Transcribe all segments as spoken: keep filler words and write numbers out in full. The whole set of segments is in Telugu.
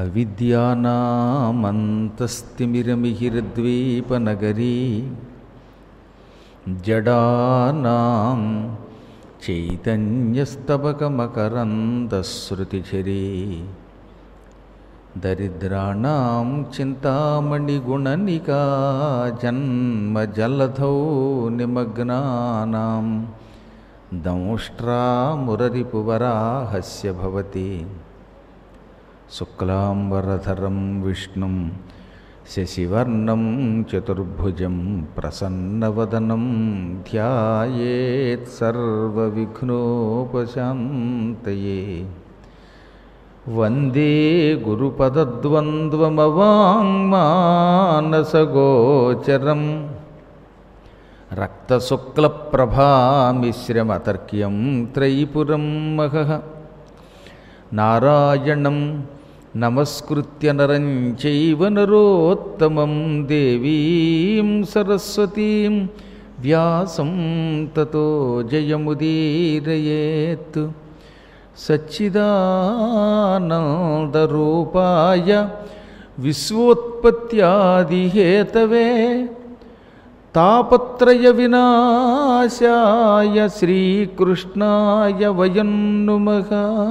అవిద్యానామంతస్తిమిరమిహిరద్వీపనగరీ జడానాం చైతన్యస్తబకమకరందశ్రుతిఝరీ దరిద్రాణాం చింతామణిగుణనికా జన్మజలధౌ నిమగ్నానాం దంష్ట్రామురరిపువరాహస్య భవతి శుక్లాంబరధరం విష్ణుం శశివర్ణం చతుర్భుజం ప్రసన్నవదనం ధ్యాయేత్ సర్వవిఘ్నోపశాంతయే. వందే గురుపదద్వంద్వమవాంగ్మానసగోచరం రక్తశుక్లప్రభామిశ్రమతర్క్యం త్రైపురం మహః. నారాయణం నమస్కృత్య నరం చైవ నరోత్తమం దేవీం సరస్వతీం వ్యాసం తతో జయముదీరయేత్. సచ్చిదానందరూపాయ విశ్వోత్పత్యాదిహేతవే తాపత్రయ వినాశాయ శ్రీకృష్ణాయ వయం నుమః.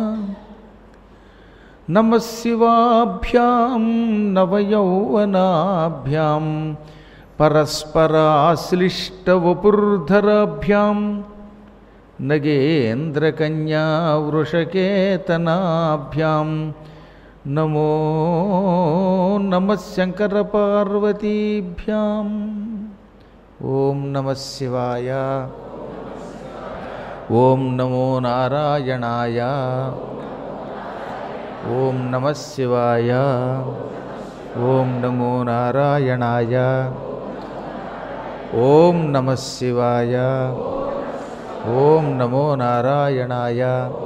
నమః శివాభ్యాం నవయౌవనాభ్యాం పరస్పరాశ్లిష్టవపుర్ధరాభ్యాం నగేంద్రకన్యా వృషకేతనాభ్యాం నమో నమః శంకరపార్వతీభ్యాం. ఓం నమః శివాయ. ఓం నమో నారాయణాయ. ఓం నమః శివాయ. ఓం నమో నారాయణాయ. ఓం నమః శివాయ. ఓం నమో నారాయణాయ.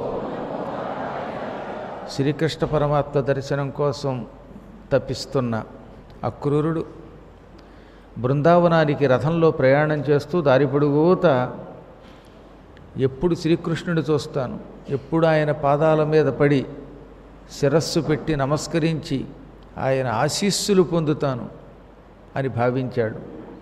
శ్రీకృష్ణ పరమాత్మ దర్శనం కోసం తప్పిస్తున్న అక్రూరుడు బృందావనానికి రథంలో ప్రయాణం చేస్తూ దారి పొడుగుత ఎప్పుడు శ్రీకృష్ణుడు చూస్తాను, ఎప్పుడు ఆయన పాదాల మీద పడి శిరస్సు పెట్టి నమస్కరించి ఆయన ఆశీస్సులు పొందుతాను అని భావించాడు.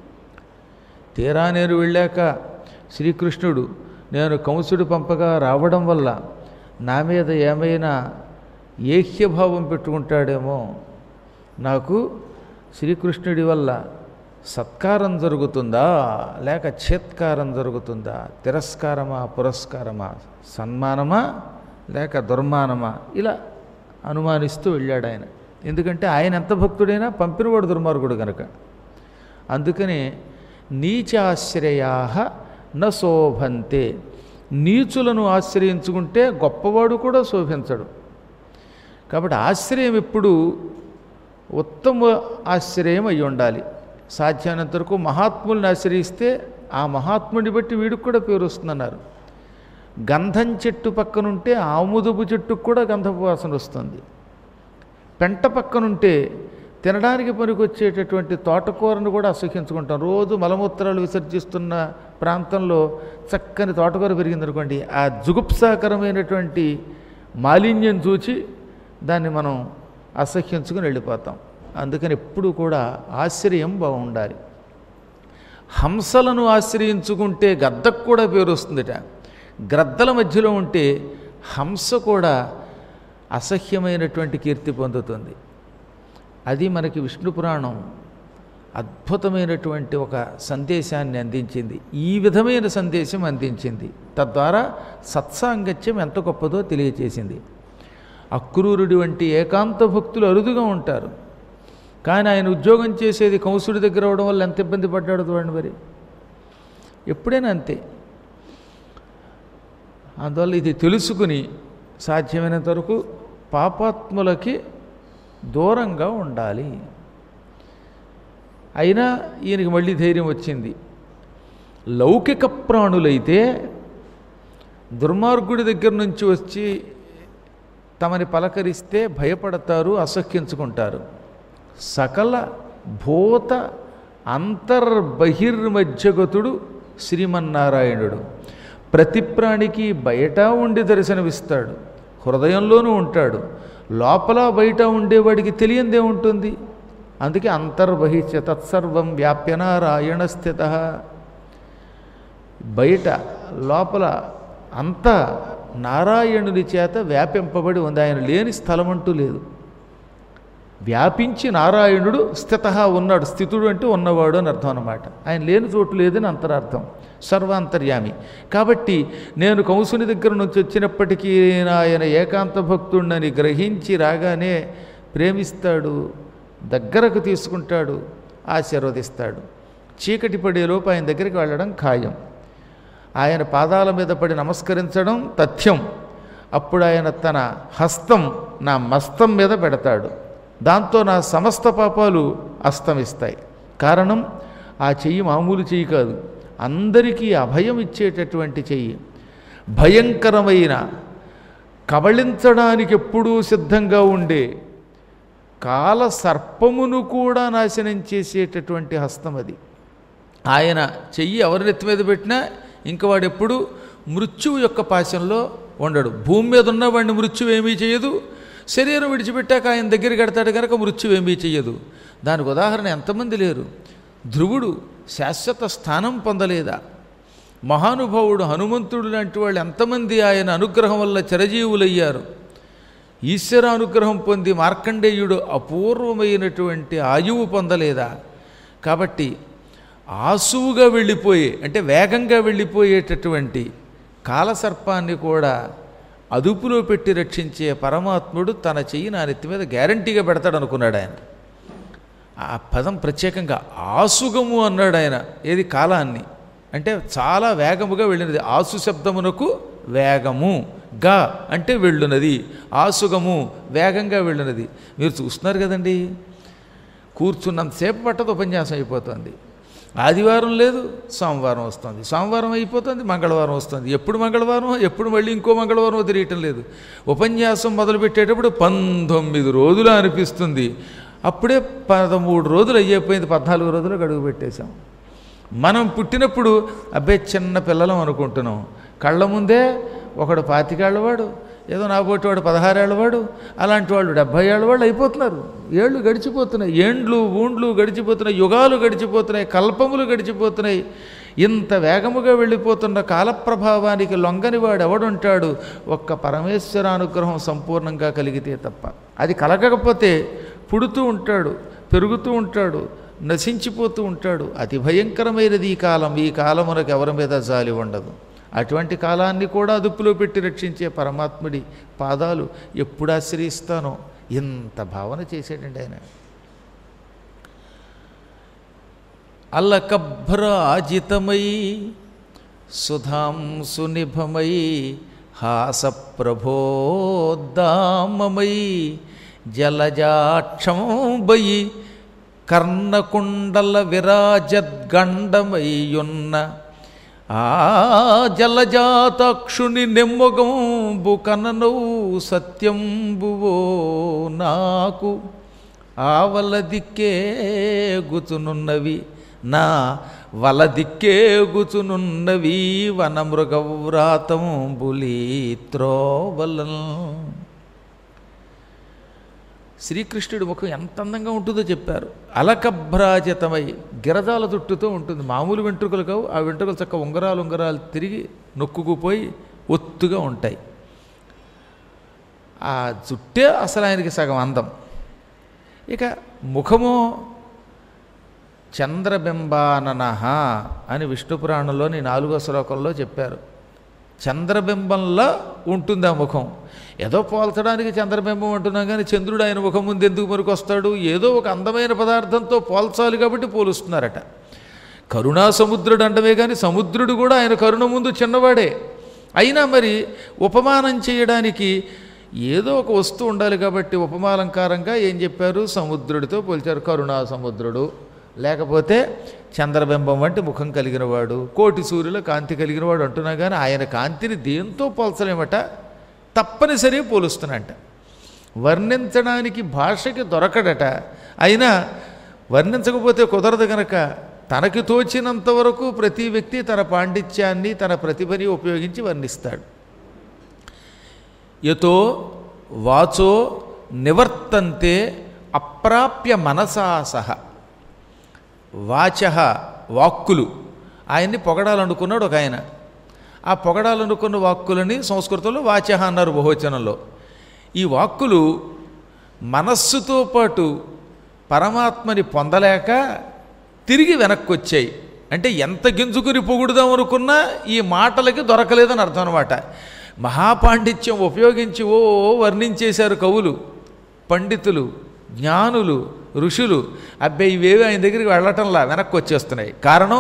తీరా నేను వెళ్ళాక శ్రీకృష్ణుడు నేను కంసుడు పంపగా రావడం వల్ల నా మీద ఏమైనా ఏహ్యభావం పెట్టుకుంటాడేమో, నాకు శ్రీకృష్ణుడి వల్ల సత్కారం జరుగుతుందా లేక చేత్కారం జరుగుతుందా, తిరస్కారమా పురస్కారమా, సన్మానమా లేక దుర్మానమా, ఇలా అనుమానిస్తూ వెళ్ళాడు ఆయన. ఎందుకంటే ఆయన ఎంత భక్తుడైనా పంపినవాడు దుర్మార్గుడు కనుక. అందుకని నీచాశ్రయా న శోభంతే, నీచులను ఆశ్రయించుకుంటే గొప్పవాడు కూడా శోభించడు. కాబట్టి ఆశ్రయం ఎప్పుడు ఉత్తమ ఆశ్రయం అయి ఉండాలి. సాధ్యమైనంత వరకు మహాత్ముల్ని ఆశ్రయిస్తే ఆ మహాత్ముడిని బట్టి వీడికి కూడా పేరు వస్తుందన్నారు. గంధం చెట్టు పక్కనుంటే ఆముదపు చెట్టుకు కూడా గంధపు వాసన వస్తుంది. పెంట పక్కనుంటే తినడానికి పనికొచ్చేటటువంటి తోటకూరను కూడా అసహ్యించుకుంటాం. రోజు మలమూత్రాలు విసర్జిస్తున్న ప్రాంతంలో చక్కని తోటకూర పెరిగిందనుకోండి, ఆ జుగుప్సాకరమైనటువంటి మాలిన్యం చూచి దాన్ని మనం అసహ్యించుకుని వెళ్ళిపోతాం. అందుకని ఎప్పుడు కూడా ఆశ్రయం బాగుండాలి. హంసలను ఆశ్రయించుకుంటే గద్దకు కూడా పేరు వస్తుందిట. గ్రద్దల మధ్యలో ఉంటే హంస కూడా అసహ్యమైనటువంటి కీర్తి పొందుతుంది. అది మనకి విష్ణు పురాణం అద్భుతమైనటువంటి ఒక సందేశాన్ని అందించింది. ఈ విధమైన సందేశం అందించింది. తద్వారా సత్సాంగత్యం ఎంత గొప్పదో తెలియచేసింది. అక్రూరుడి వంటి ఏకాంత భక్తులు అరుదుగా ఉంటారు. కానీ ఆయన ఉద్యోగం చేసేది కంసుడి దగ్గర అవడం వల్ల ఎంత ఇబ్బంది పడ్డాడు చూడండి. మరి ఎప్పుడైనా అంతే. అందువల్ల ఇది తెలుసుకుని సాధ్యమైనంత వరకు పాపాత్ములకి దూరంగా ఉండాలి. అయినా ఈయనకి మళ్ళీ ధైర్యం వచ్చింది. లౌకిక ప్రాణులైతే దుర్మార్గుడి దగ్గర నుంచి వచ్చి తమని పలకరిస్తే భయపడతారు, అసహ్యించుకుంటారు. సకల భూత అంతర్బహిర్మధ్యగతుడు శ్రీమన్నారాయణుడు. ప్రతి ప్రాణికి బయట ఉండి దర్శనమిస్తాడు, హృదయంలోనూ ఉంటాడు. లోపల బయట ఉండేవాడికి తెలియందే ఉంటుంది. అందుకే అంతర్బహిష్య తత్సర్వం వ్యాప్య నారాయణ స్థిత. బయట లోపల అంతా నారాయణుని చేత వ్యాపింపబడి ఉంది. ఆయన లేని స్థలం అంటూ లేదు. వ్యాపించి నారాయణుడు స్థిత ఉన్నాడు. స్థితుడు అంటే ఉన్నవాడు అని అర్థం అన్నమాట. ఆయన లేని చోటు లేదని అంతరార్థం. సర్వాంతర్యామి. కాబట్టి నేను కంసుని దగ్గర నుంచి వచ్చినప్పటికీ ఆయన ఏకాంత భక్తుడిని గ్రహించి రాగానే ప్రేమిస్తాడు, దగ్గరకు తీసుకుంటాడు, ఆశీర్వదిస్తాడు. చీకటి పడేలోపు ఆయన దగ్గరికి వెళ్ళడం ఖాయం. ఆయన పాదాల మీద పడి నమస్కరించడం తథ్యం. అప్పుడు ఆయన తన హస్తం నా మస్తం మీద పెడతాడు. దాంతో నా సమస్త పాపాలు అస్తమిస్తాయి. కారణం ఆ చెయ్యి మామూలు చెయ్యి కాదు, అందరికీ అభయం ఇచ్చేటటువంటి చెయ్యి. భయంకరమైన కబళించడానికి ఎప్పుడూ సిద్ధంగా ఉండే కాల సర్పమును కూడా నాశనం చేసేటటువంటి హస్తం అది. ఆయన చెయ్యి ఎవరి నెత్తి మీద పెట్టినా ఇంక వాడు ఎప్పుడు మృత్యువు యొక్క పాశంలో ఉండడు. భూమి మీద ఉన్నవాడిని మృత్యువు ఏమీ చేయదు. శరీరం విడిచిపెట్టాక ఆయన దగ్గరికి కడతాడు కనుక మృత్యువు ఏమీ చేయదు. దానికి ఉదాహరణ ఎంతమంది లేరు. ధ్రువుడు శాశ్వత స్థానం పొందలేదా? మహానుభావుడు హనుమంతుడు లాంటి వాళ్ళు ఎంతమంది ఆయన అనుగ్రహం వల్ల చిరజీవులయ్యారు. ఈశ్వర అనుగ్రహం పొంది మార్కండేయుడు అపూర్వమైనటువంటి ఆయువు పొందలేదా? కాబట్టి ఆసువుగా వెళ్ళిపోయే అంటే వేగంగా వెళ్ళిపోయేటటువంటి కాలసర్పాన్ని కూడా అదుపులో పెట్టి రక్షించే పరమాత్ముడు తన చెయ్యి నా నెత్తి మీద గ్యారంటీగా పెడతాడు అనుకున్నాడు ఆయన. ఆ పదం ప్రత్యేకంగా ఆసుగము అన్నాడు ఆయన. ఏది కాలాన్ని అంటే చాలా వేగముగా వెళ్ళినది. ఆసు శబ్దమునకు వేగము, గా అంటే వెళ్ళునది, ఆసుగము వేగంగా వెళ్ళునది. మీరు చూస్తున్నారు కదండి, కూర్చున్నంతసేపు పట్టదు ఉపన్యాసం అయిపోతుంది. ఆదివారం లేదు, సోమవారం వస్తుంది, సోమవారం అయిపోతుంది, మంగళవారం వస్తుంది. ఎప్పుడు మంగళవారం, ఎప్పుడు మళ్ళీ ఇంకో మంగళవారం తెలియటం లేదు. ఉపన్యాసం మొదలుపెట్టేటప్పుడు పంతొమ్మిది రోజులు అనిపిస్తుంది. అప్పుడే పదమూడు రోజులు అయ్యిపోయింది, పద్నాలుగు రోజులు గడువు పెట్టేశాం. మనం పుట్టినప్పుడు అబ్బాయి చిన్న పిల్లలం అనుకుంటున్నాం. కళ్ళ ముందే ఒకడు పాతికేళ్ళవాడు, ఏదో నాబోటి వాడు పదహారేళ్ళవాడు, అలాంటి వాళ్ళు డెబ్భై ఏళ్ళవాళ్ళు అయిపోతున్నారు. ఏళ్ళు గడిచిపోతున్నాయి, ఏండ్లు ఊండ్లు గడిచిపోతున్నాయి, యుగాలు గడిచిపోతున్నాయి, కల్పములు గడిచిపోతున్నాయి. ఇంత వేగముగా వెళ్ళిపోతున్న కాలప్రభావానికి లొంగని వాడు ఎవడుంటాడు? ఒక్క పరమేశ్వర అనుగ్రహం సంపూర్ణంగా కలిగితే తప్ప. అది కలగకపోతే పుడుతూ ఉంటాడు, పెరుగుతూ ఉంటాడు, నశించిపోతూ ఉంటాడు. అతి భయంకరమైనది ఈ కాలం. ఈ కాలమునకు ఎవరి మీద జాలి ఉండదు. అటువంటి కాలాన్ని కూడా అదుపులో పెట్టి రక్షించే పరమాత్ముడి పాదాలు ఎప్పుడు ఆశ్రయిస్తానో ఇంత భావన చేసేటండి ఆయన. అల్లకభ్రాజితమై సుధాంసునిభమై హాసప్రభోద్దామమై జలజాక్షంబయి కర్ణకుండల విరాజద్గండమయ్యున్న ఆ జలజాతక్షుని నెమ్మగంబు కననౌ సత్యంబువో నాకు ఆవల దిక్కే గుచునున్నవి నా వల దిక్కే గుచునున్నవి వనమృగవ్రాతంబులీ త్రోవలన్. శ్రీకృష్ణుడి ముఖం ఎంత అందంగా ఉంటుందో చెప్పారు. అలకభ్రాజితమై గిరజాల చుట్టుతో ఉంటుంది. మామూలు వెంట్రుకలు కావు. ఆ వెంట్రుకలు చక్క ఉంగరాలు ఉంగరాలు తిరిగి నొక్కుకుపోయి ఒత్తుగా ఉంటాయి. ఆ జుట్టే అసలు ఆయనకి సగం అందం. ఇక ముఖమో చంద్రబింబాననహ అని విష్ణు పురాణంలోని నాలుగో శ్లోకంలో చెప్పారు. చంద్రబింబంలా ఉంటుంది ఆ ముఖం. ఏదో పోల్చడానికి చంద్రబింబం అంటున్నాం కానీ చంద్రుడు ఆయన ముఖం ముందు ఎందుకు మరుకొస్తాడు? ఏదో ఒక అందమైన పదార్థంతో పోల్చాలి కాబట్టి పోలుస్తున్నారట. కరుణా సముద్రుడు అంటమే కానీ సముద్రుడు కూడా ఆయన కరుణ ముందు చిన్నవాడే. అయినా మరి ఉపమానం చేయడానికి ఏదో ఒక వస్తువు ఉండాలి కాబట్టి ఉపమాలంకారంగా ఏం చెప్పారు? సముద్రుడితో పోల్చారు. కరుణా సముద్రుడు, లేకపోతే చంద్రబింబం వంటి ముఖం కలిగినవాడు, కోటి సూర్యుల కాంతి కలిగినవాడు అంటున్నా కానీ ఆయన కాంతిని దేంతో పోల్చలేమట, తప్పనిసరి పోలుస్తున్నట. వర్ణించడానికి భాషకి దొరకడట. అయినా వర్ణించకపోతే కుదరదు కనుక తనకి తోచినంత వరకు ప్రతి వ్యక్తి తన పాండిత్యాన్ని తన ప్రతిభని ఉపయోగించి వర్ణిస్తాడు. యతో వాచో నివర్తంతే అప్రాప్య మనసా సహ. వాచ వాక్కులు, ఆయన్ని పొగడాలనుకున్నాడు ఒక ఆయన. ఆ పొగడాలనుకున్న వాక్కులని సంస్కృతంలో వాచ అన్నారు బహువచనంలో. ఈ వాక్కులు మనస్సుతో పాటు పరమాత్మని పొందలేక తిరిగి వెనక్కి వచ్చాయి. అంటే ఎంత గింజుకుని పొగుడుదాం అనుకున్నా ఈ మాటలకి దొరకలేదని అర్థం అనమాట. మహాపాండిత్యం ఉపయోగించి ఓ వర్ణించేశారు కవులు, పండితులు, జ్ఞానులు, ఋషులు. అబ్బాయి ఇవేవి ఆయన దగ్గరికి వెళ్ళటంలా వెనక్కి వచ్చేస్తున్నాయి. కారణం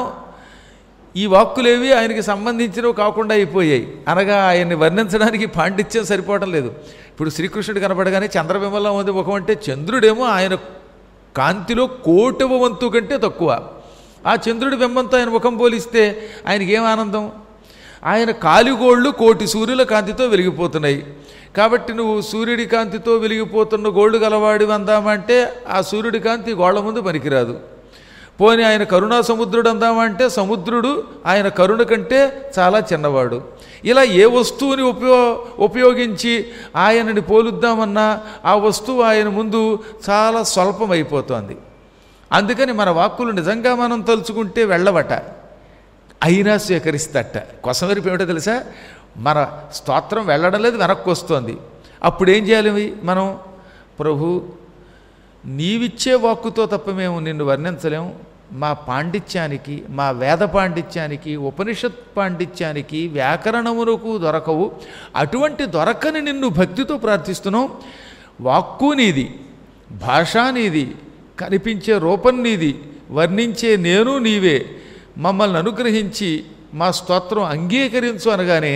ఈ వాక్కులేవి ఆయనకి సంబంధించినవి కాకుండా అయిపోయాయి. అనగా ఆయన్ని వర్ణించడానికి పాండిత్యం సరిపోవటం లేదు. ఇప్పుడు శ్రీకృష్ణుడు కనపడగానే చంద్రబింబంలో ఉంది ముఖం అంటే చంద్రుడేమో ఆయన కాంతిలో కోటవ వంతు కంటే తక్కువ. ఆ చంద్రుడి బింబంతో ఆయన ముఖం పోలిస్తే ఆయనకి ఏం ఆనందం? ఆయన కాలిగోళ్ళు కోటి సూర్యుల కాంతితో వెలిగిపోతున్నాయి. కాబట్టి నువ్వు సూర్యుడి కాంతితో వెలిగిపోతున్న గోళ్ళు గలవాడి అందామంటే ఆ సూర్యుడి కాంతి గోళ్ల ముందు పనికిరాదు. పోనీ ఆయన కరుణా సముద్రుడు అందామంటే సముద్రుడు ఆయన కరుణ కంటే చాలా చిన్నవాడు. ఇలా ఏ వస్తువుని ఉపయో ఉపయోగించి ఆయనని పోలుద్దామన్నా ఆ వస్తువు ఆయన ముందు చాలా స్వల్పమైపోతోంది. అందుకని మన వాక్కులు నిజంగా మనం తలుచుకుంటే వెళ్ళవట, అయినా స్వీకరిస్తట. కొసమెరిపి ఏమిటో తెలుసా? మన స్తోత్రం వెళ్ళడం లేదు, వెనక్కి వస్తుంది. అప్పుడేం చేయాలి మనం? ప్రభు, నీవిచ్చే వాక్కుతో తప్ప మేము నిన్ను వర్ణించలేము. మా పాండిత్యానికి, మా వేద పాండిత్యానికి, ఉపనిషత్ పాండిత్యానికి, వ్యాకరణములకు దొరకవు. అటువంటి దొరకని నిన్ను భక్తితో ప్రార్థిస్తున్నాం. వాక్కు నీది, భాష నీది, కనిపించే రూపం నీది, వర్ణించే నేను నీవే. మమ్మల్ని అనుగ్రహించి మా స్తోత్రం అంగీకరించు అనగానే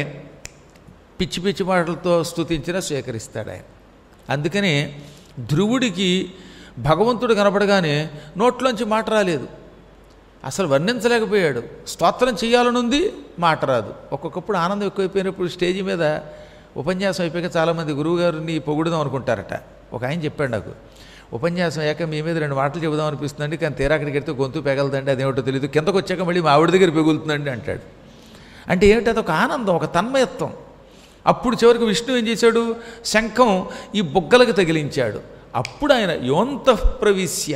పిచ్చి పిచ్చి మాటలతో స్తుతించినా స్వీకరిస్తాడు ఆయన. అందుకని ధ్రువుడికి భగవంతుడు కనపడగానే నోట్లోంచి మాట రాలేదు, అసలు వర్ణించలేకపోయాడు. స్తోత్రం చేయాలనుంది, మాట రాదు. ఒక్కొక్కప్పుడు ఆనందం ఎక్కువైపోయినప్పుడు స్టేజీ మీద ఉపన్యాసం అయిపోయాక చాలామంది గురువుగారిని పొగుడుదాం అనుకుంటారట. ఒక ఆయన చెప్పాడు నాకు, ఉపన్యాసం అయ్యాక మీ మీద రెండు మాటలు చెబుదాం అనిపిస్తుందండి, కానీ తీరా అక్కడికి వెళ్తే గొంతు పెగలదండి, అదేమిటో తెలియదు, కిందకు వచ్చాక మళ్ళీ మా ఆవిడ దగ్గర పెగులుతుందండి అంటాడు. అంటే ఏమిటి? అదొక ఆనందం, ఒక తన్మయత్వం. అప్పుడు చివరికి విష్ణు ఏం చేశాడు? శంఖం ఈ బుగ్గలకు తగిలించాడు. అప్పుడు ఆయన యోంతః ప్రవిశ్య,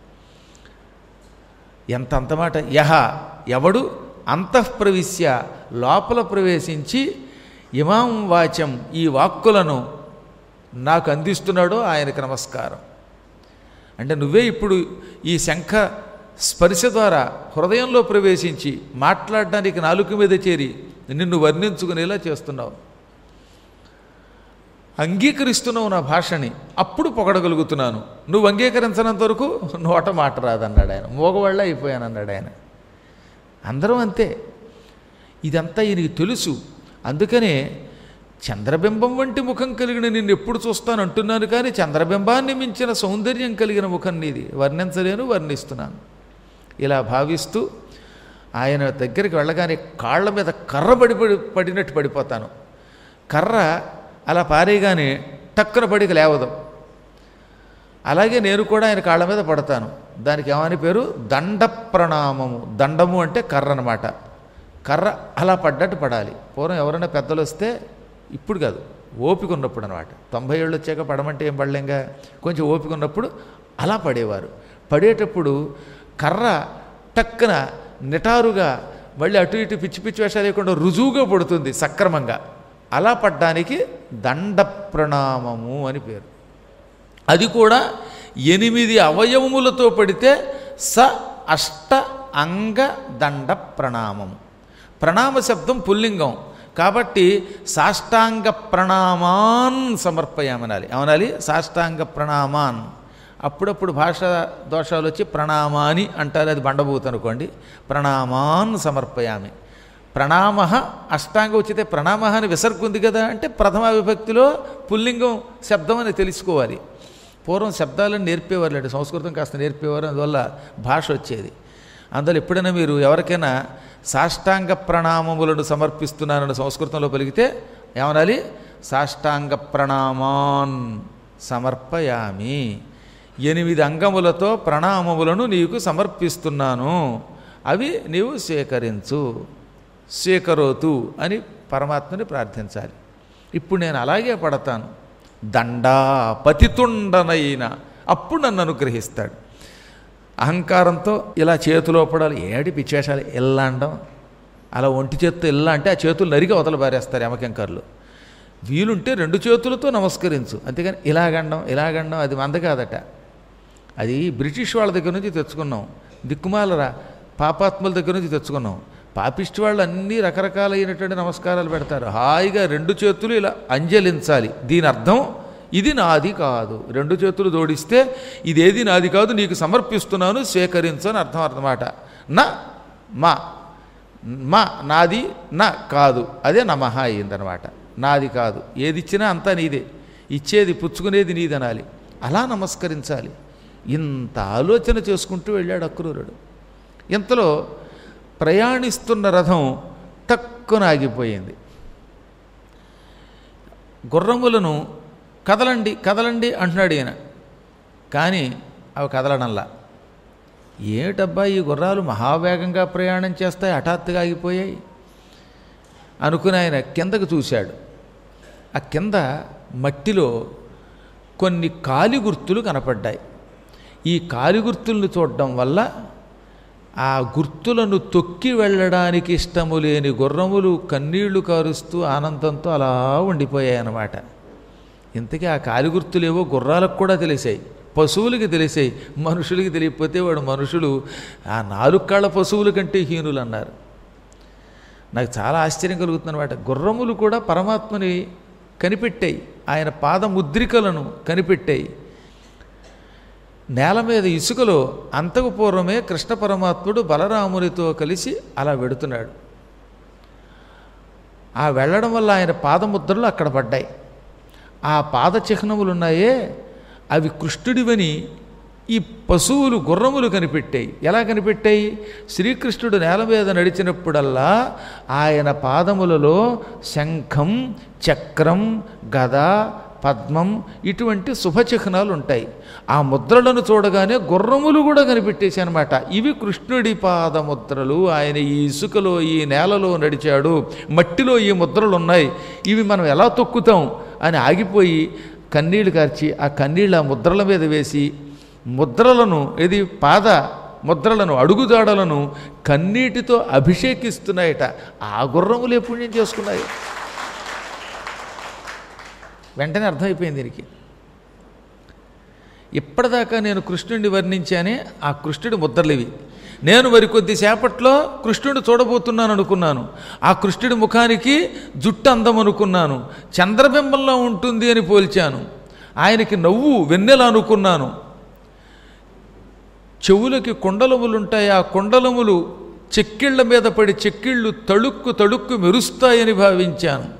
ఎంత అంతమాట, యహ ఎవడు అంతఃప్రవిశ్య లోపల ప్రవేశించి ఇమాం వాచం ఈ వాక్కులను నాకు అందిస్తున్నాడో ఆయనకు నమస్కారం. అంటే నువ్వే ఇప్పుడు ఈ శంఖ స్పర్శ ద్వారా హృదయంలో ప్రవేశించి మాట్లాడడానికి నాలుక మీద చేరి నిన్ను వర్ణించుకునేలా చేస్తున్నావు, అంగీకరిస్తున్నావు నా భాషని, అప్పుడు పొగడగలుగుతున్నాను. నువ్వు అంగీకరించినంత వరకు నోట మాట రాదన్నాడు ఆయన. మోగవాళ్ళ అయిపోయానన్నాడు ఆయన. అందరం అంతే. ఇదంతా ఈయనకి తెలుసు. అందుకనే చంద్రబింబం వంటి ముఖం కలిగిన నిన్ను ఎప్పుడు చూస్తాను అంటున్నాను, కానీ చంద్రబింబాన్ని మించిన సౌందర్యం కలిగిన ముఖం నీది, వర్ణించలేను, వర్ణిస్తున్నాను. ఇలా భావిస్తూ ఆయన దగ్గరికి వెళ్ళగానే కాళ్ళ మీద కర్ర పడి పడినట్టు పడిపోతాను. కర్ర అలా పారేగానే టక్కున పడికి లేవదు. అలాగే నేను కూడా ఆయన కాళ్ళ మీద పడతాను. దానికి ఏమని పేరు? దండ ప్రణామము. దండము అంటే కర్ర అన్నమాట. కర్ర అలా పడ్డట్టు పడాలి. పూర్వం ఎవరైనా పెద్దలు వస్తే, ఇప్పుడు కాదు, ఓపిక ఉన్నప్పుడు అనమాట. తొంభై ఏళ్ళు వచ్చాక పడమంటే ఏం పడలేంగా, కొంచెం ఓపిక ఉన్నప్పుడు అలా పడేవారు. పడేటప్పుడు కర్ర టక్కున నిటారుగా మళ్ళీ అటు ఇటు పిచ్చి పిచ్చి వేషాలు లేకుండా రుజువుగా పడుతుంది సక్రమంగా. అలా పడ్డానికి దండ ప్రణామము అని పేరు. అది కూడా ఎనిమిది అవయవములతో పడితే స అష్ట అంగ దండ ప్రణామము. ప్రణామ శబ్దం పుల్లింగం కాబట్టి సాష్టాంగ ప్రణామాన్ సమర్పయామనాలి. ఏమనాలి? సాష్టాంగ ప్రణామాన్. అప్పుడప్పుడు భాష దోషాలు వచ్చి ప్రణామాని అంటారు, అది బండబూత్ అనుకోండి. ప్రణామాన్ సమర్పయామి. ప్రణామ అష్టాంగ ఉచితే ప్రణామ అని విసర్గ ఉంది కదా, అంటే ప్రథమ విభక్తిలో పుల్లింగం శబ్దం అని తెలుసుకోవాలి. పూర్వం శబ్దాలను నేర్పేవారు అండి, సంస్కృతం కాస్త నేర్పేవారు, అందువల్ల భాష వచ్చేది. అందువల్ల ఎప్పుడైనా మీరు ఎవరికైనా సాష్టాంగ ప్రణామములను సమర్పిస్తున్నానని సంస్కృతంలో పలికితే ఏమనాలి? సాష్టాంగ ప్రణామాన్ సమర్పయామి. ఎనిమిది అంగములతో ప్రణామములను నీకు సమర్పిస్తున్నాను, అవి నీవు స్వీకరించు. స్వీకరోతు అని పరమాత్మని ప్రార్థించాలి. ఇప్పుడు నేను అలాగే పడతాను, దండా పతితుండనైన అప్పుడు నన్ను అనుగ్రహిస్తాడు. అహంకారంతో ఇలా చేతిలో పడాలి, ఏడి పిచ్చేషాలి, ఎల్లా అండం, అలా ఒంటి చేత్తో ఎల్లా అంటే ఆ చేతులు నరిగి అవతల పారేస్తారు యమకింకర్లు. వీలుంటే రెండు చేతులతో నమస్కరించు, అంతేగాని ఇలాగండం ఇలాగండం అది మంద కాదట. అది బ్రిటిష్ వాళ్ళ దగ్గర నుంచి తెచ్చుకున్నాం, దిక్కుమాలరా పాపాత్ముల దగ్గర నుంచి తెచ్చుకున్నాం. పాపిష్టి వాళ్ళు అన్నీ రకరకాలైనటువంటి నమస్కారాలు పెడతారు. హాయిగా రెండు చేతులు ఇలా అంజలించాలి. దీని అర్థం ఇది నాది కాదు. రెండు చేతులు జోడిస్తే ఇదేది నాది కాదు, నీకు సమర్పిస్తున్నాను, స్వీకరించు అని అర్థం అన్నమాట. నా మా మా నాది నా కాదు, అదే నమః అయిందనమాట. నాది కాదు, ఏది ఇచ్చినా అంతా నీదే, ఇచ్చేది పుచ్చుకునేది నీదనాలి. అలా నమస్కరించాలి. ఇంత ఆలోచన చేసుకుంటూ వెళ్ళాడు అక్రూరుడు. ఇంతలో ప్రయాణిస్తున్న రథం టక్కున ఆగిపోయింది. గుర్రములను కదలండి కదలండి అంటున్నాడు ఈయన, కానీ అవి కదలడంలా. ఏమిటబ్బా ఈ గుర్రాలు మహావేగంగా ప్రయాణం చేస్తాయి, హఠాత్తుగా ఆగిపోయాయి అనుకుని ఆయన కిందకు చూశాడు. ఆ కింద మట్టిలో కొన్ని కాలి గుర్తులు కనపడ్డాయి. ఈ కాలి గుర్తులను చూడడం వల్ల ఆ గుర్తులను తొక్కి వెళ్ళడానికి ఇష్టము లేని గుర్రములు కన్నీళ్లు కారుస్తూ ఆనందంతో అలా ఉండిపోయాయి అన్నమాట. ఇంతకీ ఆ కాలి గుర్తులేవో గుర్రాలకు కూడా తెలిసాయి, పశువులకి తెలిసాయి. మనుషులకి తెలియకపోతే వాడు మనుషులు ఆ నాలుగు కాళ్ళ పశువుల కంటే హీనులు అన్నారు. నాకు చాలా ఆశ్చర్యం కలుగుతుందన్నమాట. గుర్రములు కూడా పరమాత్మని కనిపెట్టాయి, ఆయన పాద ముద్రికలను కనిపెట్టాయి. నేల మీద ఇసుకలో అంతకు పూర్వమే కృష్ణ పరమాత్ముడు బలరామునితో కలిసి అలా వెడుతున్నాడు. ఆ వెళ్ళడం వల్ల ఆయన పాదముద్రలు అక్కడ పడ్డాయి. ఆ పాద చిహ్నములు ఉన్నాయే అవి కృష్ణుడివని ఈ పశువులు గుర్రములు కనిపెట్టాయి. ఎలా కనిపెట్టాయి? శ్రీకృష్ణుడు నేల మీద నడిచినప్పుడల్లా ఆయన పాదములలో శంఖం, చక్రం, గద, పద్మం ఇటువంటి శుభచిహ్నాలు ఉంటాయి. ఆ ముద్రలను చూడగానే గుర్రములు కూడా కనిపెట్టేసి అనమాట. ఇవి కృష్ణుడి పాదముద్రలు. ఆయన ఈ ఇసుకలో ఈ నేలలో నడిచాడు, మట్టిలో ఈ ముద్రలు ఉన్నాయి, ఇవి మనం ఎలా తొక్కుతాం అని ఆగిపోయి కన్నీళ్లు కార్చి ఆ కన్నీళ్ళు ఆ ముద్రల మీద వేసి ముద్రలను ఇది పాద ముద్రలను అడుగుదాడలను కన్నీటితో అభిషేకిస్తున్నాయట. ఆ గుర్రములే పుణ్యం చేసుకున్నాయి. వెంటనే అర్థమైపోయింది దీనికి. ఇప్పటిదాకా నేను కృష్ణుడిని వర్ణించానే ఆ కృష్ణుడి ముద్రలివి. నేను మరికొద్ది సేపట్లో కృష్ణుడు చూడబోతున్నాను అనుకున్నాను. ఆ కృష్ణుడి ముఖానికి జుట్టు అందం అనుకున్నాను, చంద్రబింబంలో ఉంటుంది అని పోల్చాను. ఆయనకి నవ్వు వెన్నెల అనుకున్నాను. చెవులకి కుండలములుంటాయి, ఆ కుండలములు చెక్కిళ్ల మీద పడి చెక్కిళ్ళు తళుక్కు తళుక్కు మెరుస్తాయని భావించాను.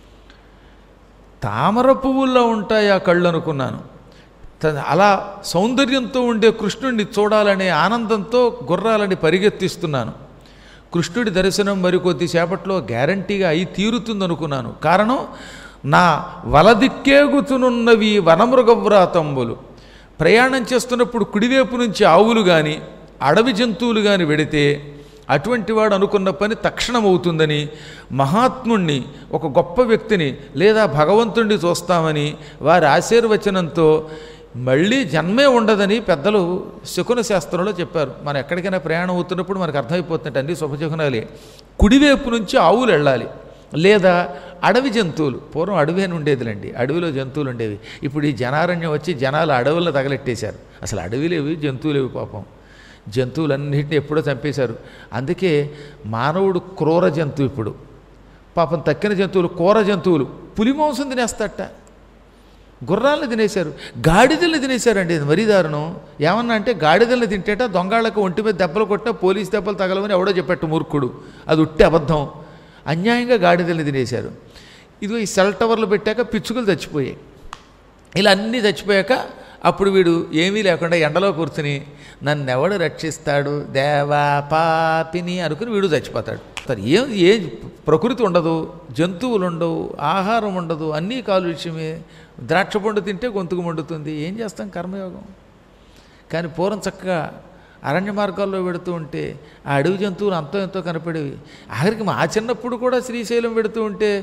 తామర పువ్వుల్లో ఉంటాయి ఆ కళ్ళు అనుకున్నాను. అలా సౌందర్యంతో ఉండే కృష్ణుడిని చూడాలనే ఆనందంతో గుర్రాలని పరిగెత్తిస్తున్నాను. కృష్ణుడి దర్శనం మరికొద్ది సేపట్లో గ్యారంటీగా అయి తీరుతుందనుకున్నాను. కారణం, నా వలదిక్కేగుతునున్నవి వనమృగవ్రాతంబులు. ప్రయాణం చేస్తున్నప్పుడు కుడివైపు నుంచి ఆవులు కానీ అడవి జంతువులు కానీ వెడితే అటువంటి వాడు అనుకున్న పని తక్షణం అవుతుందని, మహాత్ముణ్ణి ఒక గొప్ప వ్యక్తిని లేదా భగవంతుణ్ణి చూస్తామని వారి ఆశీర్వచనంతో మళ్ళీ జన్మే ఉండదని పెద్దలు శకున శాస్త్రంలో చెప్పారు. మనం ఎక్కడికైనా ప్రయాణం అవుతున్నప్పుడు మనకు అర్థమైపోతుందంటే అన్ని శుభశకునాలే. కుడివైపు నుంచి ఆవులు వెళ్ళాలి లేదా అడవి జంతువులు. పూర్వం అడవి అని ఉండేదిలేండి, అడవిలో జంతువులు ఉండేవి. ఇప్పుడు ఈ జనారణ్యం వచ్చి జనాలు అడవుల్లో తగలెట్టేశారు. అసలు అడవిలేవి జంతువులేవి. పాపం జంతువులన్నింటినీ ఎప్పుడో చంపేశారు. అందుకే మానవుడు క్రూర జంతువు. ఇప్పుడు పాపం తక్కిన జంతువులు క్రూర జంతువులు పులి మాంసం తినేస్తట, గుర్రాలను తినేశారు, గాడిదల్ని తినేశారండి. ఇది మరీ దారుణం. ఏమన్నా అంటే గాడిదల్ని తింటేట దొంగాళ్ళకు ఒంటి మీద దెబ్బలు కొట్టినా పోలీస్ దెబ్బలు తగలవని ఎవడో చెప్పట్టు మూర్ఖుడు. అది ఉట్టి అబద్ధం. అన్యాయంగా గాడిదల్ని తినేశారు. ఇదిగో ఈ సెల్ టవర్లు పెట్టాక పిచ్చుకలు చచ్చిపోయాయి. ఇలా అన్నీ చచ్చిపోయాక అప్పుడు వీడు ఏమీ లేకుండా ఎండలో కూర్చుని నన్నెవడు రక్షిస్తాడు దేవా పాపిని అనుకుని వీడు చచ్చిపోతాడు. ఏం ఏ ప్రకృతి ఉండదు, జంతువులు ఉండవు, ఆహారం ఉండదు, అన్నీ కాలుష్యమే. ద్రాక్ష పండు తింటే గొంతుకు మండుతుంది. ఏం చేస్తాం, కర్మయోగం. కానీ పూర్వం చక్కగా అరణ్య మార్గాల్లో పెడుతూ ఉంటే ఆ అడవి జంతువులు అంతో ఎంతో కనపడేవి. ఆఖరికి మా చిన్నప్పుడు కూడా శ్రీశైలం పెడుతూ ఉంటే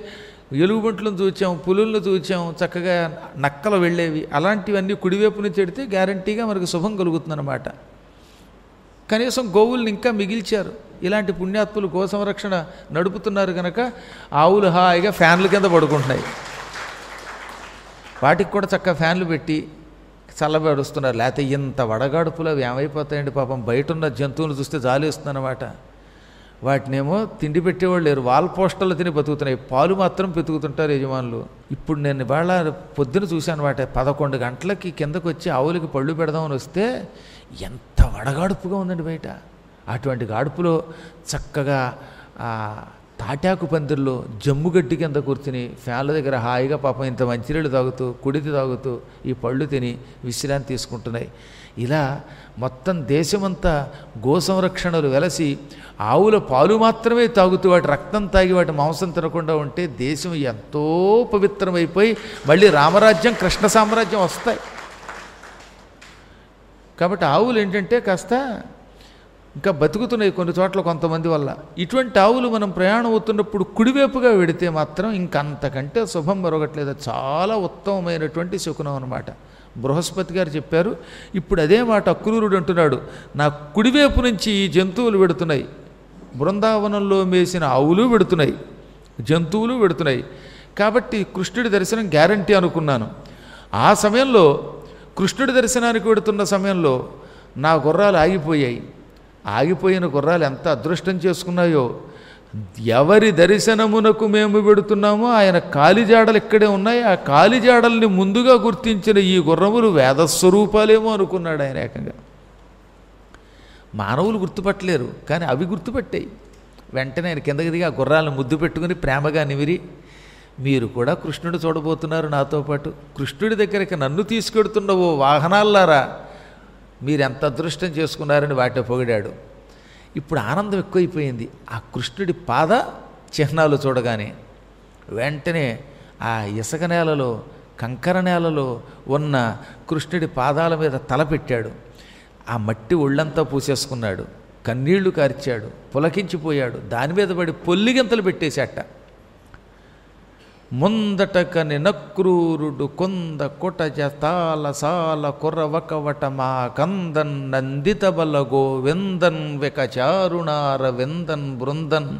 ఎలుగుబంట్లను చూచాం, పులులను చూచాం, చక్కగా నక్కలు వెళ్ళేవి. అలాంటివన్నీ కుడివైపు నుంచి ఎడితే గ్యారంటీగా మనకు శుభం కలుగుతుందన్నమాట. కనీసం గోవుల్ని ఇంకా మిగిల్చారు. ఇలాంటి పుణ్యాత్ములు గో సంరక్షణ నడుపుతున్నారు కనుక ఆవులు హాయిగా ఫ్యాన్ల కింద పడుకుంటున్నాయి. వాటికి కూడా చక్కగా ఫ్యాన్లు పెట్టి చల్లబడుస్తున్నారు. లేకపోతే ఇంత వడగాడుపులు అవి ఏమైపోతాయండి పాపం. బయట ఉన్న జంతువులు చూస్తే జాలేస్తుందన్నమాట. వాటినేమో తిండి పెట్టేవాళ్ళు లేరు, వాల్ పోస్టర్లు తిని బతుకుతున్నాయి. పాలు మాత్రం పెతుకుతుంటారు యజమానులు. ఇప్పుడు నేను ఇవాళ పొద్దున చూశాను వాటి పదకొండు గంటలకి కిందకు వచ్చి ఆవులకి పళ్ళు పెడదామని వస్తే ఎంత వడగాడుపుగా ఉందండి బయట. అటువంటి గాడుపులో చక్కగా తాటాకు పందిర్లో జమ్ముగడ్డి కింద కూర్చుని ఫ్యాన్ల దగ్గర హాయిగా పాపం ఇంత మంచినీళ్ళు తాగుతూ కుడితి తాగుతూ ఈ పళ్ళు తిని విశ్రాంతి తీసుకుంటున్నాయి. ఇలా మొత్తం దేశమంతా గో సంరక్షణలు వెలసి ఆవుల పాలు మాత్రమే తాగుతూ వాటి రక్తం తాగి వాటి మాంసం తినకుండా ఉంటే దేశం ఎంతో పవిత్రమైపోయి మళ్ళీ రామరాజ్యం కృష్ణ సామ్రాజ్యం వస్తాయి. కాబట్టి ఆవులు ఏంటంటే కాస్త ఇంకా బతుకుతున్నాయి కొన్ని చోట్ల కొంతమంది వల్ల. ఇటువంటి ఆవులు మనం ప్రయాణం అవుతున్నప్పుడు కుడివైపుగా వెడితే మాత్రం ఇంకంతకంటే శుభం మరొకట్లేదు. చాలా ఉత్తమమైనటువంటి శకునం అన్నమాట. బృహస్పతి గారు చెప్పారు. ఇప్పుడు అదే మాట అక్రూరుడు అంటున్నాడు, నా కుడివైపు నుంచి ఈ జంతువులు వెడుతున్నాయి. బృందావనంలో మేసిన ఆవులు వెడుతున్నాయి, జంతువులు వెడుతున్నాయి. కాబట్టి కృష్ణుడి దర్శనం గ్యారంటీ అనుకున్నాను. ఆ సమయంలో కృష్ణుడి దర్శనానికి వెడుతున్న సమయంలో నా గుర్రాలు ఆగిపోయాయి. ఆగిపోయిన గుర్రాలు ఎంత అదృష్టం చేసుకున్నాయో. ఎవరి దర్శనమునకు మేము పెడుతున్నామో ఆయన కాలిజాడలు ఇక్కడే ఉన్నాయి. ఆ కాలిజాడల్ని ముందుగా గుర్తించిన ఈ గుర్రములు వేదస్వరూపాలేమో అనుకున్నాడు ఆయన. ఏకంగా మానవులు గుర్తుపట్టలేరు, కానీ అవి గుర్తుపట్టాయి. వెంటనే ఆయన కిందకి దిగి ఆ గుర్రాలను ముద్దు పెట్టుకుని ప్రేమగా నిమిరి, మీరు కూడా కృష్ణుడు చూడబోతున్నారు నాతో పాటు. కృష్ణుడి దగ్గరికి నన్ను తీసుకెడుతున్న ఓ వాహనాల్లారా, మీరెంత అదృష్టం చేసుకున్నారని వాటిని పొగిడాడు. ఇప్పుడు ఆనందం ఎక్కువైపోయింది ఆ కృష్ణుడి పాద చిహ్నాలు చూడగానే. వెంటనే ఆ ఇసుక నేలలో కంకర నేలలో ఉన్న కృష్ణుడి పాదాల మీద తల పెట్టాడు. ఆ మట్టి ఒళ్ళంతా పూసేసుకున్నాడు, కన్నీళ్లు కార్చాడు, పులకించిపోయాడు. దాని మీద పడి పొల్లిగింతలు పెట్టేశాట. ముందటకని నక్రూరుడు కొంద కొటజ తాల సాల కొర్రవకవట మా కందన్ నందిత బలగో వెందన్ వెకచారుణార వెందన్ బృందన్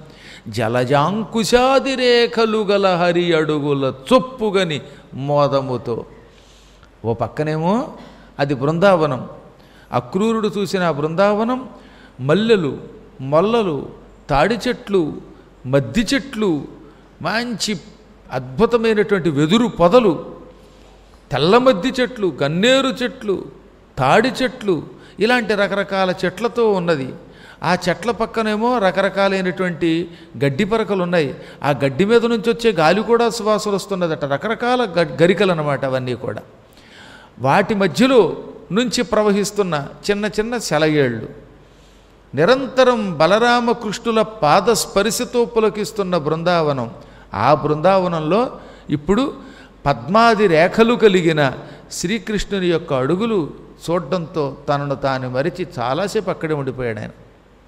జలజాంకుశాదిరేఖలు గల హరి అడుగుల చొప్పుగని మోదముతో. ఓ పక్కనేమో అది బృందావనం. అక్రూరుడు చూసిన ఆ బృందావనం మల్లెలు, మొల్లలు, తాడి చెట్లు, మద్ది చెట్లు, మంచి అద్భుతమైనటువంటి వెదురు పొదలు, తెల్లమద్ది చెట్లు, గన్నేరు చెట్లు, తాడి చెట్లు, ఇలాంటి రకరకాల చెట్లతో ఉన్నది. ఆ చెట్ల పక్కనేమో రకరకాలైనటువంటి గడ్డి పరకలు ఉన్నాయి. ఆ గడ్డి మీద నుంచి వచ్చే గాలి కూడా సువాసన వస్తున్నదట. రకరకాల గరికలు అన్నమాట అవన్నీ కూడా. వాటి మధ్యలో నుంచి ప్రవహిస్తున్న చిన్న చిన్న సెలయేళ్ళు, నిరంతరం బలరామకృష్ణుల పాద స్పర్శతో పులకిస్తున్న బృందావనం. ఆ బృందావనంలో ఇప్పుడు పద్మాది రేఖలు కలిగిన శ్రీకృష్ణుని యొక్క అడుగులు చూడడంతో తనను తాను మరిచి చాలాసేపు అక్కడే ఉండిపోయాడు ఆయన.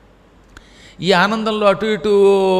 ఈ ఆనందంలో అటు ఇటు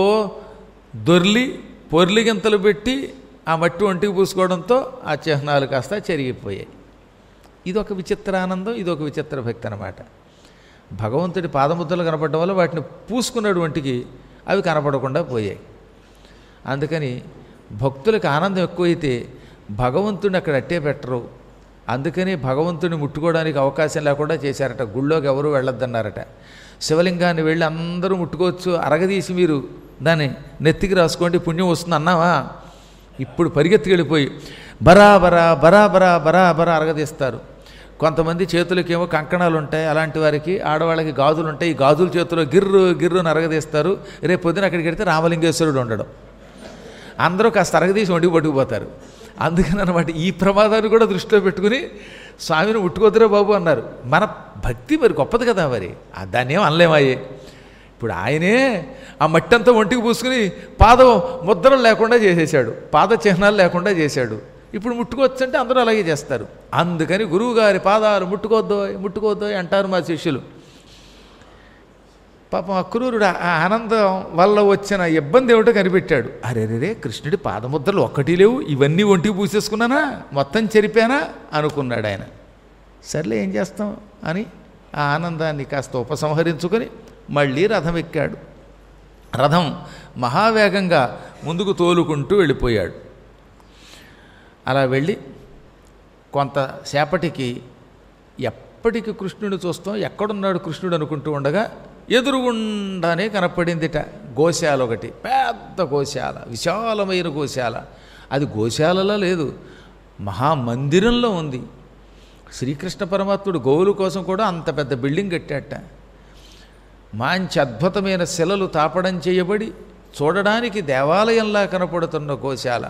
దొర్లి పొర్లిగింతలు పెట్టి ఆ మట్టి ఒంటికి పూసుకోవడంతో ఆ చిహ్నాలు కాస్త చెరిగిపోయాయి. ఇదొక విచిత్ర ఆనందం, ఇదొక విచిత్ర భక్తి అన్నమాట. భగవంతుడి పాదముద్రలు కనపడడం వల్ల వాటిని పూసుకున్నాడు ఒంటికి, అవి కనపడకుండా పోయాయి. అందుకని భక్తులకు ఆనందం ఎక్కువైతే భగవంతుడిని అక్కడ అట్టే పెట్టరు. అందుకని భగవంతుడిని ముట్టుకోవడానికి అవకాశం లేకుండా చేశారట. గుళ్ళోకి ఎవరు వెళ్ళొద్దన్నారట. శివలింగాన్ని వెళ్ళి అందరూ ముట్టుకోవచ్చు, అరగదీసి మీరు దాన్ని నెత్తికి రాసుకోండి పుణ్యం వస్తుంది అన్నావా. ఇప్పుడు పరిగెత్తికి వెళ్ళిపోయి బరాబరా బరాబరా బరాబరా అరగదీస్తారు. కొంతమంది చేతులకేమో కంకణాలు ఉంటాయి, అలాంటి వారికి ఆడవాళ్ళకి గాజులు ఉంటాయి. ఈ గాజుల చేతిలో గిర్రు గిర్రుని అరగదీస్తారు. రేపు పొద్దున అక్కడికి వెళ్తే రామలింగేశ్వరుడు ఉండడం, అందరూ కాస్త అరగదీసి ఒంటికి పట్టుకుపోతారు. అందుకని అనమాట ఈ ప్రమాదాన్ని కూడా దృష్టిలో పెట్టుకుని స్వామిని ముట్టుకోద్దురా బాబు అన్నారు. మన భక్తి మరి గొప్పది కదా, మరి దాన్ని ఏం అనలేమాయే. ఇప్పుడు ఆయనే ఆ మట్టి అంతా ఒంటికి పూసుకుని పాదం ముద్రలు లేకుండా చేసేసాడు, పాద చిహ్నాలు లేకుండా చేశాడు. ఇప్పుడు ముట్టుకోవచ్చు అంటే అందరూ అలాగే చేస్తారు. అందుకని గురువుగారి పాదాలు ముట్టుకోద్దో ముట్టుకోద్దో అంటారు మా శిష్యులు. పాపం అక్రూరుడు ఆ ఆనందం వల్ల వచ్చిన ఇబ్బంది ఏమిటో కనిపెట్టాడు. అరే రే కృష్ణుడి పాదముద్రలు ఒక్కటి లేవు, ఇవన్నీ ఒంటికి పూసేసుకున్నానా, మొత్తం చెరిపానా అనుకున్నాడు ఆయన. సర్లే ఏం చేస్తాం అని ఆ ఆనందాన్ని కాస్త ఉపసంహరించుకొని మళ్ళీ రథం ఎక్కాడు. రథం మహావేగంగా ముందుకు తోలుకుంటూ వెళ్ళిపోయాడు. అలా వెళ్ళి కొంతసేపటికి ఎప్పటికి కృష్ణుడిని చూస్తాం, ఎక్కడున్నాడు కృష్ణుడు అనుకుంటూ ఉండగా ఎదురుగుండానే కనపడిందిట గోశాల ఒకటి, పెద్ద గోశాల, విశాలమైన గోశాల. అది గోశాలలో లేదు, మహామందిరంలో ఉంది. శ్రీకృష్ణ పరమాత్ముడు గోవుల కోసం కూడా అంత పెద్ద బిల్డింగ్ కట్టాట. మంచి అద్భుతమైన శిలలు తాపడం చేయబడి చూడడానికి దేవాలయంలా కనపడుతున్న గోశాల.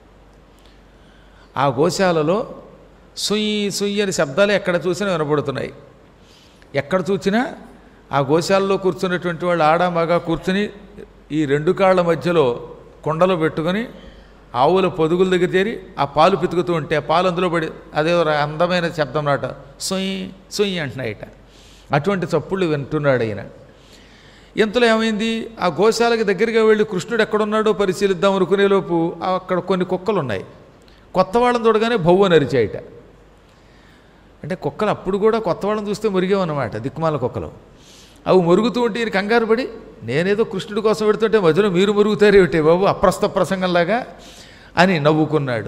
ఆ గోశాలలో సుయ్యి సుయ్యి అని శబ్దాలు ఎక్కడ చూసినా వినపడుతున్నాయి. ఎక్కడ చూసినా ఆ గోశాలలో కూర్చున్నటువంటి వాళ్ళు ఆడ మగ కూర్చుని ఈ రెండు కాళ్ళ మధ్యలో కొండలు పెట్టుకొని ఆవుల పొదుగుల దగ్గర చేరి ఆ పాలు పితుకుతూ ఉంటే ఆ పాలు అందులో పడి అదే అందమైన శబ్దం నాట సుయ్యి సుయ్యి అంటున్నాయిట. అటువంటి చప్పుళ్ళు వింటున్నాడు ఆయన. ఇంతలో ఏమైంది, ఆ గోశాలకి దగ్గరగా వెళ్ళి కృష్ణుడు ఎక్కడున్నాడో పరిశీలిద్దాం అనుకునేలోపు అక్కడ కొన్ని కుక్కలు ఉన్నాయి. కొత్త వాళ్ళని చూడగానే భవ్వ నరిచాయిట. అంటే కుక్కలు అప్పుడు కూడా కొత్త వాళ్ళని చూస్తే మురిగేవన్నమాట, దిక్కుమాల కుక్కలు. అవి మురుగుతూ ఉంటే ఈయన కంగారు పడి, నేనేదో కృష్ణుడి కోసం పెడుతుంటే మధ్యలో మీరు మురుగుతారు ఏమిటే బాబు, అప్రస్త ప్రసంగంలాగా అని నవ్వుకున్నాడు.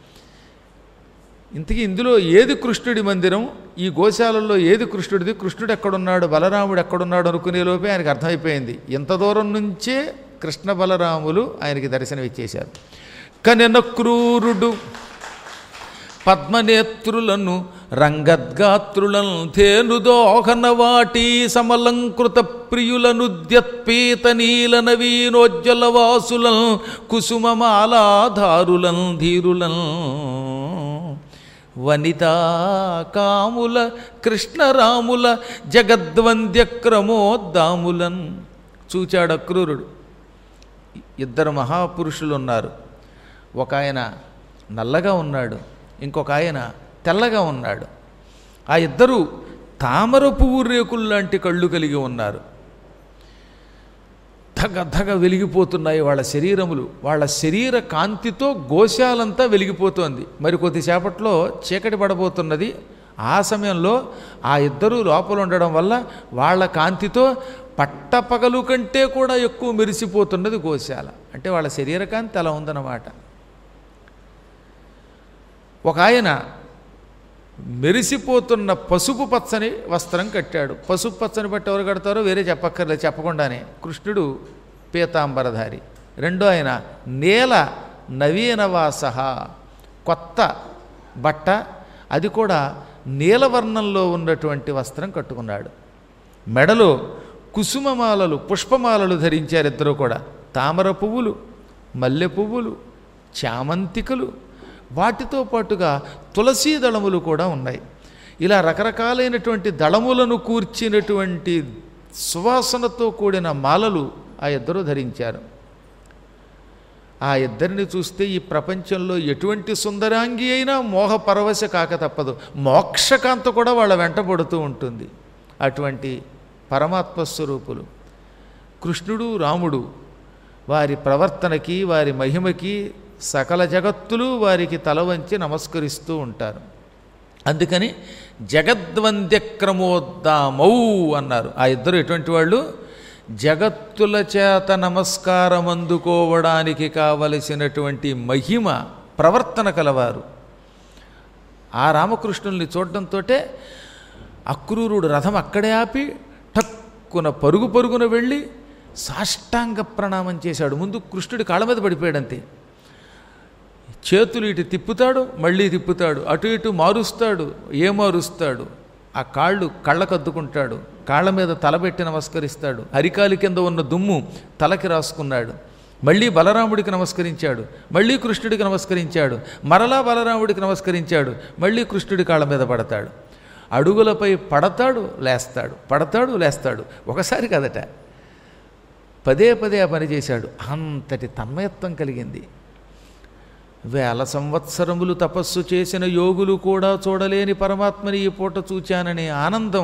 ఇంతకీ ఇందులో ఏది కృష్ణుడి మందిరం, ఈ గోశాలలో ఏది కృష్ణుడిది, కృష్ణుడు ఎక్కడున్నాడు, బలరాముడు ఎక్కడున్నాడు అనుకునేలోపే ఆయనకు అర్థమైపోయింది. ఇంత దూరం నుంచే కృష్ణ బలరాములు ఆయనకి దర్శనం ఇచ్చేశారు. కనెన క్రూరుడు పద్మనేత్రులను రంగద్గాత్రులను ధేనుదోహన వాటి సమలంకృత ప్రియులను ద్యత్పీత నీల నవీనోజ్వల వాసులను కుసుమమాలాధారులను ధీరులను వనితా కాముల కృష్ణరాముల జగద్వంద్య క్రమోద్దాములన్ చూచాడు అక్రూరుడు. ఇద్దరు మహాపురుషులు ఉన్నారు. ఒక ఆయన నల్లగా ఉన్నాడు, ఇంకొక ఆయన తెల్లగా ఉన్నాడు. ఆ ఇద్దరు తామర పువ్వు రేకులు లాంటి కళ్ళు కలిగి ఉన్నారు. ధగ ధగ వెలిగిపోతున్నాయి వాళ్ళ శరీరములు. వాళ్ళ శరీర కాంతితో గోశాలంతా వెలిగిపోతోంది. మరి కొద్దిసేపట్లో చీకటి పడబోతున్నది. ఆ సమయంలో ఆ ఇద్దరు లోపల ఉండడం వల్ల వాళ్ళ కాంతితో పట్టపగలు కంటే కూడా ఎక్కువ మెరిసిపోతున్నది గోశాల. అంటే వాళ్ళ శరీర కాంతి అలా ఉందన్నమాట. ఒక ఆయన మెరిసిపోతున్న పసుపు పచ్చని వస్త్రం కట్టాడు. పసుపు పచ్చని బట్టి ఎవరు కడతారో వేరే చెప్పక్కర్లేదు, చెప్పకుండానే కృష్ణుడు పీతాంబరధారి. రెండో ఆయన నీల నవీనవాస, కొత్త బట్ట, అది కూడా నీలవర్ణంలో ఉన్నటువంటి వస్త్రం కట్టుకున్నాడు. మెడలో కుసుమమాలలు పుష్పమాలలు ధరించారు ఇద్దరు కూడా. తామర పువ్వులు, మల్లె పువ్వులు, చామంతికలు, వాటితో పాటుగా తులసీ దళములు కూడా ఉన్నాయి. ఇలా రకరకాలైనటువంటి దళములను కూర్చినటువంటి సువాసనతో కూడిన మాలలు ఆ ఇద్దరు ధరించారు. ఆ ఇద్దరిని చూస్తే ఈ ప్రపంచంలో ఎటువంటి సుందరాంగి అయినా మోహపరవశ కాక తప్పదు. మోక్షకాంత కూడా వాళ్ళ వెంటబడుతూ ఉంటుంది. అటువంటి పరమాత్మ స్వరూపులు కృష్ణుడు రాముడు. వారి ప్రవర్తనకి వారి మహిమకి సకల జగత్తులు వారికి తల వంచి నమస్కరిస్తూ ఉంటారు. అందుకని జగద్వంద్యక్రమోద్దామౌ అన్నారు. ఆ ఇద్దరు ఎటువంటి వాళ్ళు, జగత్తుల చేత నమస్కారం అందుకోవడానికి కావలసినటువంటి మహిమ ప్రవర్తన కలవారు. ఆ రామకృష్ణుల్ని చూడడంతో అక్రూరుడు రథం అక్కడే ఆపి టక్కున పరుగు పరుగున వెళ్ళి సాష్టాంగ ప్రణామం చేశాడు. ముందు కృష్ణుడి కాళ్ళ మీద పడిపోయాడంతే. చేతులు ఇటు తిప్పుతాడు, మళ్ళీ తిప్పుతాడు, అటు ఇటు మారుస్తాడు, ఏ మారుస్తాడు, ఆ కాళ్ళు కళ్ళకద్దుకుంటాడు, కాళ్ళ మీద తలబెట్టి నమస్కరిస్తాడు. అరికాలి కింద ఉన్న దుమ్ము తలకి రాసుకున్నాడు. మళ్ళీ బలరాముడికి నమస్కరించాడు, మళ్ళీ కృష్ణుడికి నమస్కరించాడు, మరలా బలరాముడికి నమస్కరించాడు, మళ్ళీ కృష్ణుడి కాళ్ళ మీద పడతాడు. అడుగులపై పడతాడు, లేస్తాడు, పడతాడు, లేస్తాడు. ఒకసారి కదట, పదే పదే ఆ పని చేశాడు. అంతటి తన్మయత్వం కలిగింది. వేల సంవత్సరములు తపస్సు చేసిన యోగులు కూడా చూడలేని పరమాత్మని ఈ పూట చూచాననే ఆనందం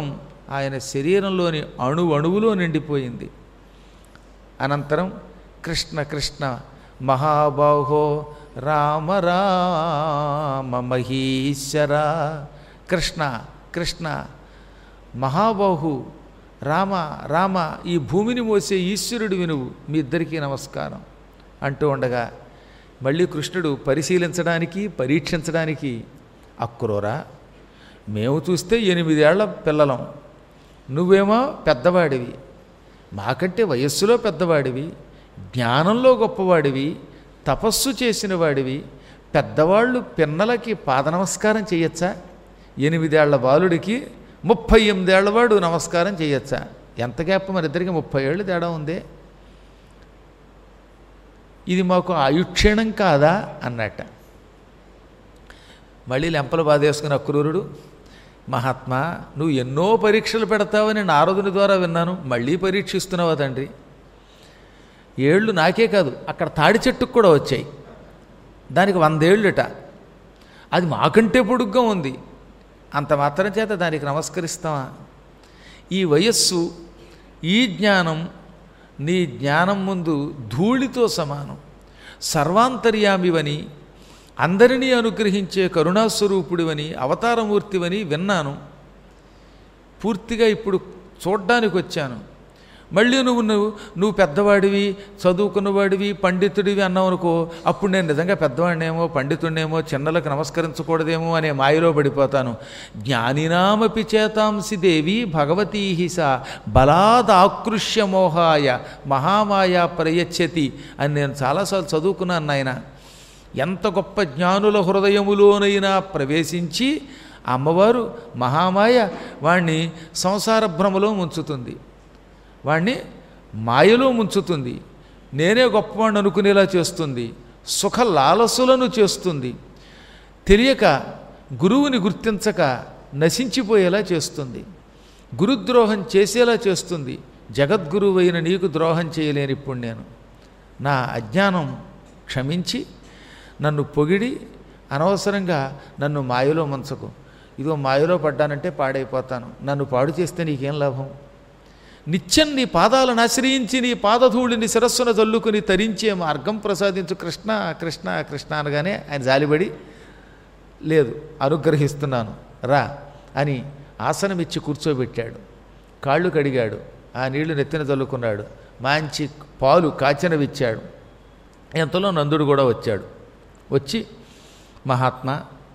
ఆయన శరీరంలోని అణు అణువులో నిండిపోయింది. అనంతరం కృష్ణ కృష్ణ మహాబాహో రామ రామ మహీశ్వర, కృష్ణ కృష్ణ మహాబాహు రామ రామ, ఈ భూమిని మోసే ఈశ్వరుడు వినువు, మీ ఇద్దరికీ నమస్కారం అంటూ ఉండగా మళ్ళీ కృష్ణుడు పరిశీలించడానికి పరీక్షించడానికి, అక్రూరా, మేము చూస్తే ఎనిమిదేళ్ల పిల్లలం, నువ్వేమో పెద్దవాడివి, మాకంటే వయస్సులో పెద్దవాడివి, జ్ఞానంలో గొప్పవాడివి, తపస్సు చేసిన వాడివి, పెద్దవాళ్ళు పిన్నలకి పాద నమస్కారం చేయొచ్చా? ఎనిమిదేళ్ల బాలుడికి ముప్పై ఎనిమిదేళ్లవాడు నమస్కారం చేయొచ్చా? ఎంత గ్యాప్ మన ఇద్దరికి, ముప్పై ఏళ్ళు తేడా ఉందే, ఇది మాకు ఆయుక్షీణం కాదా అన్నట్ట. మళ్ళీ లెంపలు బాధేసుకుని అక్రూరుడు, మహాత్మా, నువ్వు ఎన్నో పరీక్షలు పెడతావని నారదుని ద్వారా విన్నాను, మళ్ళీ పరీక్షిస్తున్నావా తండ్రి? ఏళ్ళు నాకే కాదు, అక్కడ తాడి చెట్టుకు కూడా వచ్చాయి, దానికి వందేళ్ళుట, అది మాకంటే పొడుగ్గా ఉంది, అంత మాత్రం చేత దానికి నమస్కరిస్తావా? ఈ వయస్సు, ఈ జ్ఞానం నీ జ్ఞానం ముందు ధూళితో సమానం. సర్వాంతర్యామివని, అందరినీ అనుగ్రహించే కరుణాస్వరూపుడివని, అవతారమూర్తివని విన్నాను. పూర్తిగా ఇప్పుడు చూడ్డానికి వచ్చాను. మళ్ళీ నువ్వు నువ్వు నువ్వు పెద్దవాడివి, చదువుకున్నవాడివి, పండితుడివి అన్నావు అనుకో, అప్పుడు నేను నిజంగా పెద్దవాడినేమో, పండితుడినేమో, చిన్నలకు నమస్కరించకూడదేమో అనే మాయలో పడిపోతాను. జ్ఞానినామపి చేతాంసి దేవి భగవతీ సా బలాదాకృష్య మోహాయ మహామాయా ప్రయచ్చతి అని నేను చాలాసార్లు చదువుకున్నాను నాయన. ఎంత గొప్ప జ్ఞానుల హృదయములోనైనా ప్రవేశించి అమ్మవారు మహామాయ వాణ్ణి సంసార భ్రమలో ముంచుతుంది, వాణ్ణి మాయలో ముంచుతుంది, నేనే గొప్పవాణ్ణి అనుకునేలా చేస్తుంది, సుఖ లాలసులను చేస్తుంది, తెలియక గురువుని గుర్తించక నశించిపోయేలా చేస్తుంది, గురుద్రోహం చేసేలా చేస్తుంది. జగద్గురువైన నీకు ద్రోహం చేయలేని ఇప్పుడు నేను, నా అజ్ఞానం క్షమించి నన్ను పొగిడి అనవసరంగా నన్ను మాయలో ముంచకు. ఇదో మాయలో పడ్డానంటే పాడైపోతాను, నన్ను పాడు చేస్తే నీకేం లాభం? నిత్యం నీ పాదాలను ఆశ్రయించి నీ పాదధూళిని శిరస్సున జల్లుకుని తరించే మార్గం ప్రసాదించు కృష్ణ కృష్ణ కృష్ణ అనగానే ఆయన జాలిపడి, లేదు అనుగ్రహిస్తున్నాను రా అని ఆసనమిచ్చి కూర్చోబెట్టాడు. కాళ్ళు కడిగాడు, ఆ నీళ్లు నెత్తిన చల్లుకున్నాడు, మంచి పాలు కాచినవిచ్చాడు. ఎంతలో నందుడు కూడా వచ్చాడు. వచ్చి, మహాత్మా,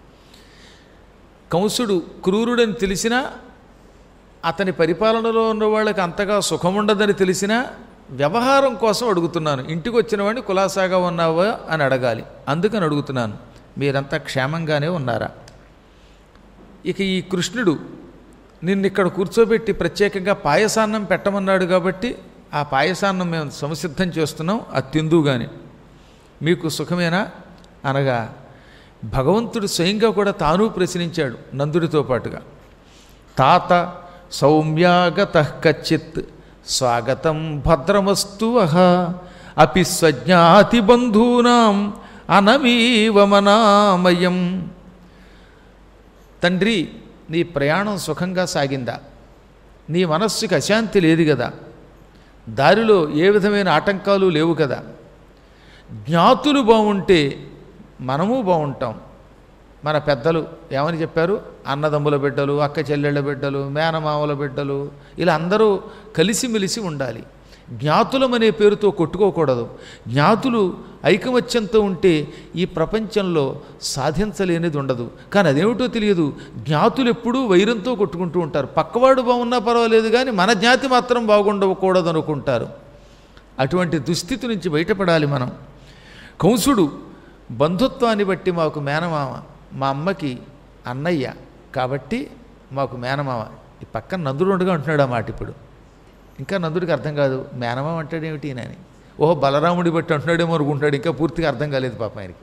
కంసుడు క్రూరుడని తెలిసినా, అతని పరిపాలనలో ఉన్న వాళ్ళకి అంతగా సుఖముండదని తెలిసినా వ్యవహారం కోసం అడుగుతున్నాను. ఇంటికి వచ్చిన వాడిని కులాసాగా ఉన్నావా అని అడగాలి, అందుకని అడుగుతున్నాను. మీరంతా క్షేమంగానే ఉన్నారా? ఇక ఈ కృష్ణుడు నిన్ను ఇక్కడ కూర్చోబెట్టి ప్రత్యేకంగా పాయసాన్నం పెట్టమన్నాడు కాబట్టి ఆ పాయసాన్నం మేము సంసిద్ధం చేస్తున్నాం, అది తిందు కానీ మీకు సుఖమేనా అనగా భగవంతుడు స్వయంగా కూడా తాను ప్రశ్నించాడు నందుడితో పాటుగా. తాత సౌమ్యాగత కచ్చిత్ స్వాగతం భద్రమస్తు వహ అపి స్వజ్ఞాతి బంధూనాం అనవీవమనామయం. తండ్రి, నీ ప్రయాణం సుఖంగా సాగిందా? నీ మనస్సుకి అశాంతి లేదు కదా? దారిలో ఏ విధమైన ఆటంకాలు లేవు కదా? జ్ఞాతులు బాగుంటే మనము బాగుంటాం. మన పెద్దలు ఏమని చెప్పారు? అన్నదమ్ముల బిడ్డలు, అక్క చెల్లెళ్ళ బిడ్డలు, మేనమామల బిడ్డలు, ఇలా అందరూ కలిసిమెలిసి ఉండాలి. జ్ఞాతులమనే పేరుతో కొట్టుకోకూడదు. జ్ఞాతులు ఐకమత్యంతో ఉంటే ఈ ప్రపంచంలో సాధించలేనిది ఉండదు. కానీ అదేమిటో తెలియదు, జ్ఞాతులు ఎప్పుడూ వైరంతో కొట్టుకుంటూ ఉంటారు. పక్కవాడు బాగున్నా పర్వాలేదు కానీ మన జ్ఞాతి మాత్రం బాగుండకూడదు అనుకుంటారు. అటువంటి దుస్థితి నుంచి బయటపడాలి మనం. కంసుడు బంధుత్వాన్ని బట్టి మాకు మేనమామ, మా అమ్మకి అన్నయ్య కాబట్టి మాకు మేనమామ. ఈ పక్కన నందుడు ఉండగా అంటున్నాడు ఆ మాట. ఇప్పుడు ఇంకా నందుడికి అర్థం కాదు, మేనమామ అంటాడేమిటి అని. ఓహో, బలరాముడి బట్టి అంటున్నాడేమో అనుకుంటాడు, ఇంకా పూర్తిగా అర్థం కాలేదు పాపం ఆయనకి.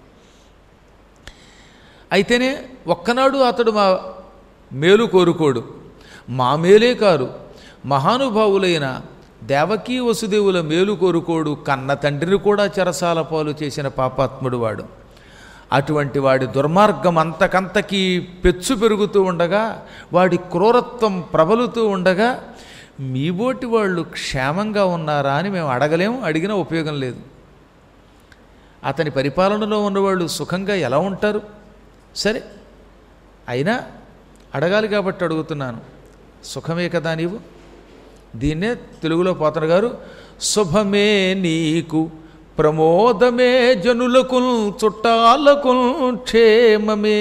అయితేనే ఒక్కనాడు అతడు మా మేలు కోరుకోడు, మా మేలే కారు మహానుభావులైన దేవకీ వసుదేవుల మేలు కోరుకోడు, కన్న తండ్రిని కూడా చెరసాల పాలు చేసిన పాపాత్ముడు వాడు. అటువంటి వాడి దుర్మార్గం అంతకంతకీ పెచ్చు పెరుగుతూ ఉండగా, వాడి క్రూరత్వం ప్రబలుతూ ఉండగా మీబోటి వాళ్ళు క్షేమంగా ఉన్నారా అని మేము అడగలేము, అడిగినా ఉపయోగం లేదు. అతని పరిపాలనలో ఉన్నవాళ్ళు సుఖంగా ఎలా ఉంటారు? సరే, అయినా అడగాలి కాబట్టి అడుగుతున్నాను. సుఖమే కదా నీవు? దీన్నే తెలుగులో పోతన గారు శుభమే నీకు ప్రమోదమే జనులకు చుట్టాలకు క్షేమమే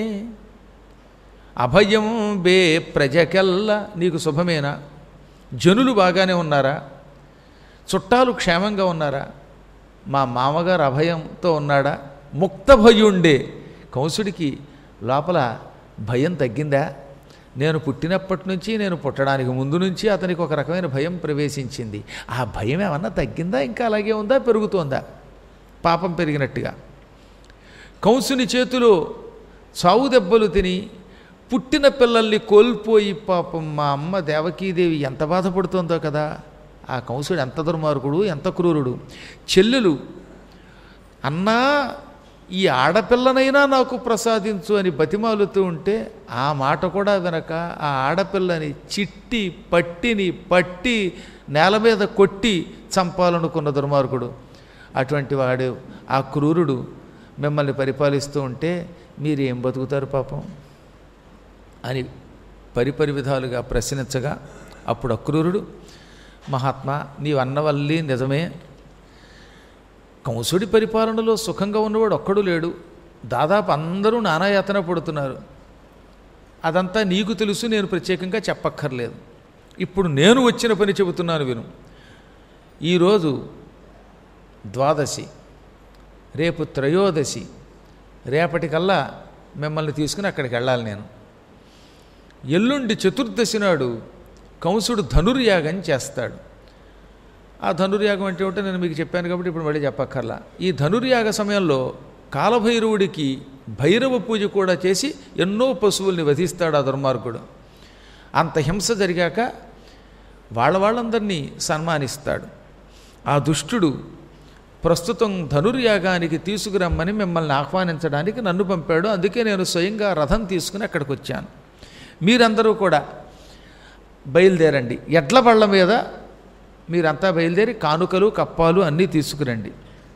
అభయం బే ప్రజకెల్లా. నీకు శుభమేనా? జనులు బాగానే ఉన్నారా? చుట్టాలు క్షేమంగా ఉన్నారా? మా మామగారు అభయంతో ఉన్నాడా? ముక్త భయుండే కంసుడికి లోపల భయం తగ్గిందా? నేను పుట్టినప్పటి నుంచి, నేను పుట్టడానికి ముందు నుంచి అతనికి ఒక రకమైన భయం ప్రవేశించింది. ఆ భయం ఏమన్నా తగ్గిందా? ఇంకా అలాగే ఉందా? పెరుగుతోందా? పాపం పెరిగినట్టుగా. కంసుని చేతిలో చావు దెబ్బలు తిని పుట్టిన పిల్లల్ని కోల్పోయి పాపం మా అమ్మ దేవకీదేవి ఎంత బాధపడుతోందో కదా. ఆ కంసుడు ఎంత దుర్మార్గుడు, ఎంత క్రూరుడు. చెల్లెలు అన్నా ఈ ఆడపిల్లనైనా నాకు ప్రసాదించు అని బతిమాలుతూ ఉంటే ఆ మాట కూడా వినక ఆ ఆడపిల్లని చిట్టి పట్టిని పట్టి నేల మీద కొట్టి చంపాలనుకున్న దుర్మార్గుడు. అటువంటి వాడు, ఆ క్రూరుడు మిమ్మల్ని పరిపాలిస్తూ ఉంటే మీరేం బతుకుతారు పాపం అని పరిపరి విధాలుగా ప్రశ్నించగా, అప్పుడు అక్రూరుడు, మహాత్మా నీవు అన్నవల్లి నిజమే, కంసుడి పరిపాలనలో సుఖంగా ఉన్నవాడు ఒక్కడు లేడు, దాదాపు అందరూ నానాయాతన పడుతున్నారు. అదంతా నీకు తెలుసు, నేను ప్రత్యేకంగా చెప్పక్కర్లేదు. ఇప్పుడు నేను వచ్చిన పని చెబుతున్నాను విను. ఈరోజు ద్వాదశి, రేపు త్రయోదశి, రేపటికల్లా మిమ్మల్ని తీసుకుని అక్కడికి వెళ్ళాలి నేను. ఎల్లుండి చతుర్దశి నాడు కంసుడు ధనుర్యాగం చేస్తాడు. ఆ ధనుర్యాగం అంటే ఏమిటో నేను మీకు చెప్పాను కాబట్టి ఇప్పుడు మళ్ళీ చెప్పక్కర్లా. ఈ ధనుర్యాగ సమయంలో కాలభైరవుడికి భైరవ పూజ కూడా చేసి ఎన్నో పశువుల్ని వధిస్తాడు ఆ దుర్మార్గుడు. అంత హింస జరిగాక వాళ్ళ వాళ్ళందరినీ సన్మానిస్తాడు. ఆ దుష్టుడు ప్రస్తుతం ధనుర్యాగానికి తీసుకురమ్మని మిమ్మల్ని ఆహ్వానించడానికి నన్ను పంపాడు. అందుకే నేను స్వయంగా రథం తీసుకుని అక్కడికి వచ్చాను. మీరందరూ కూడా బయలుదేరండి. ఎడ్ల బళ్ళ మీద మీరంతా బయలుదేరి కానుకలు కప్పాలు అన్నీ తీసుకురండి.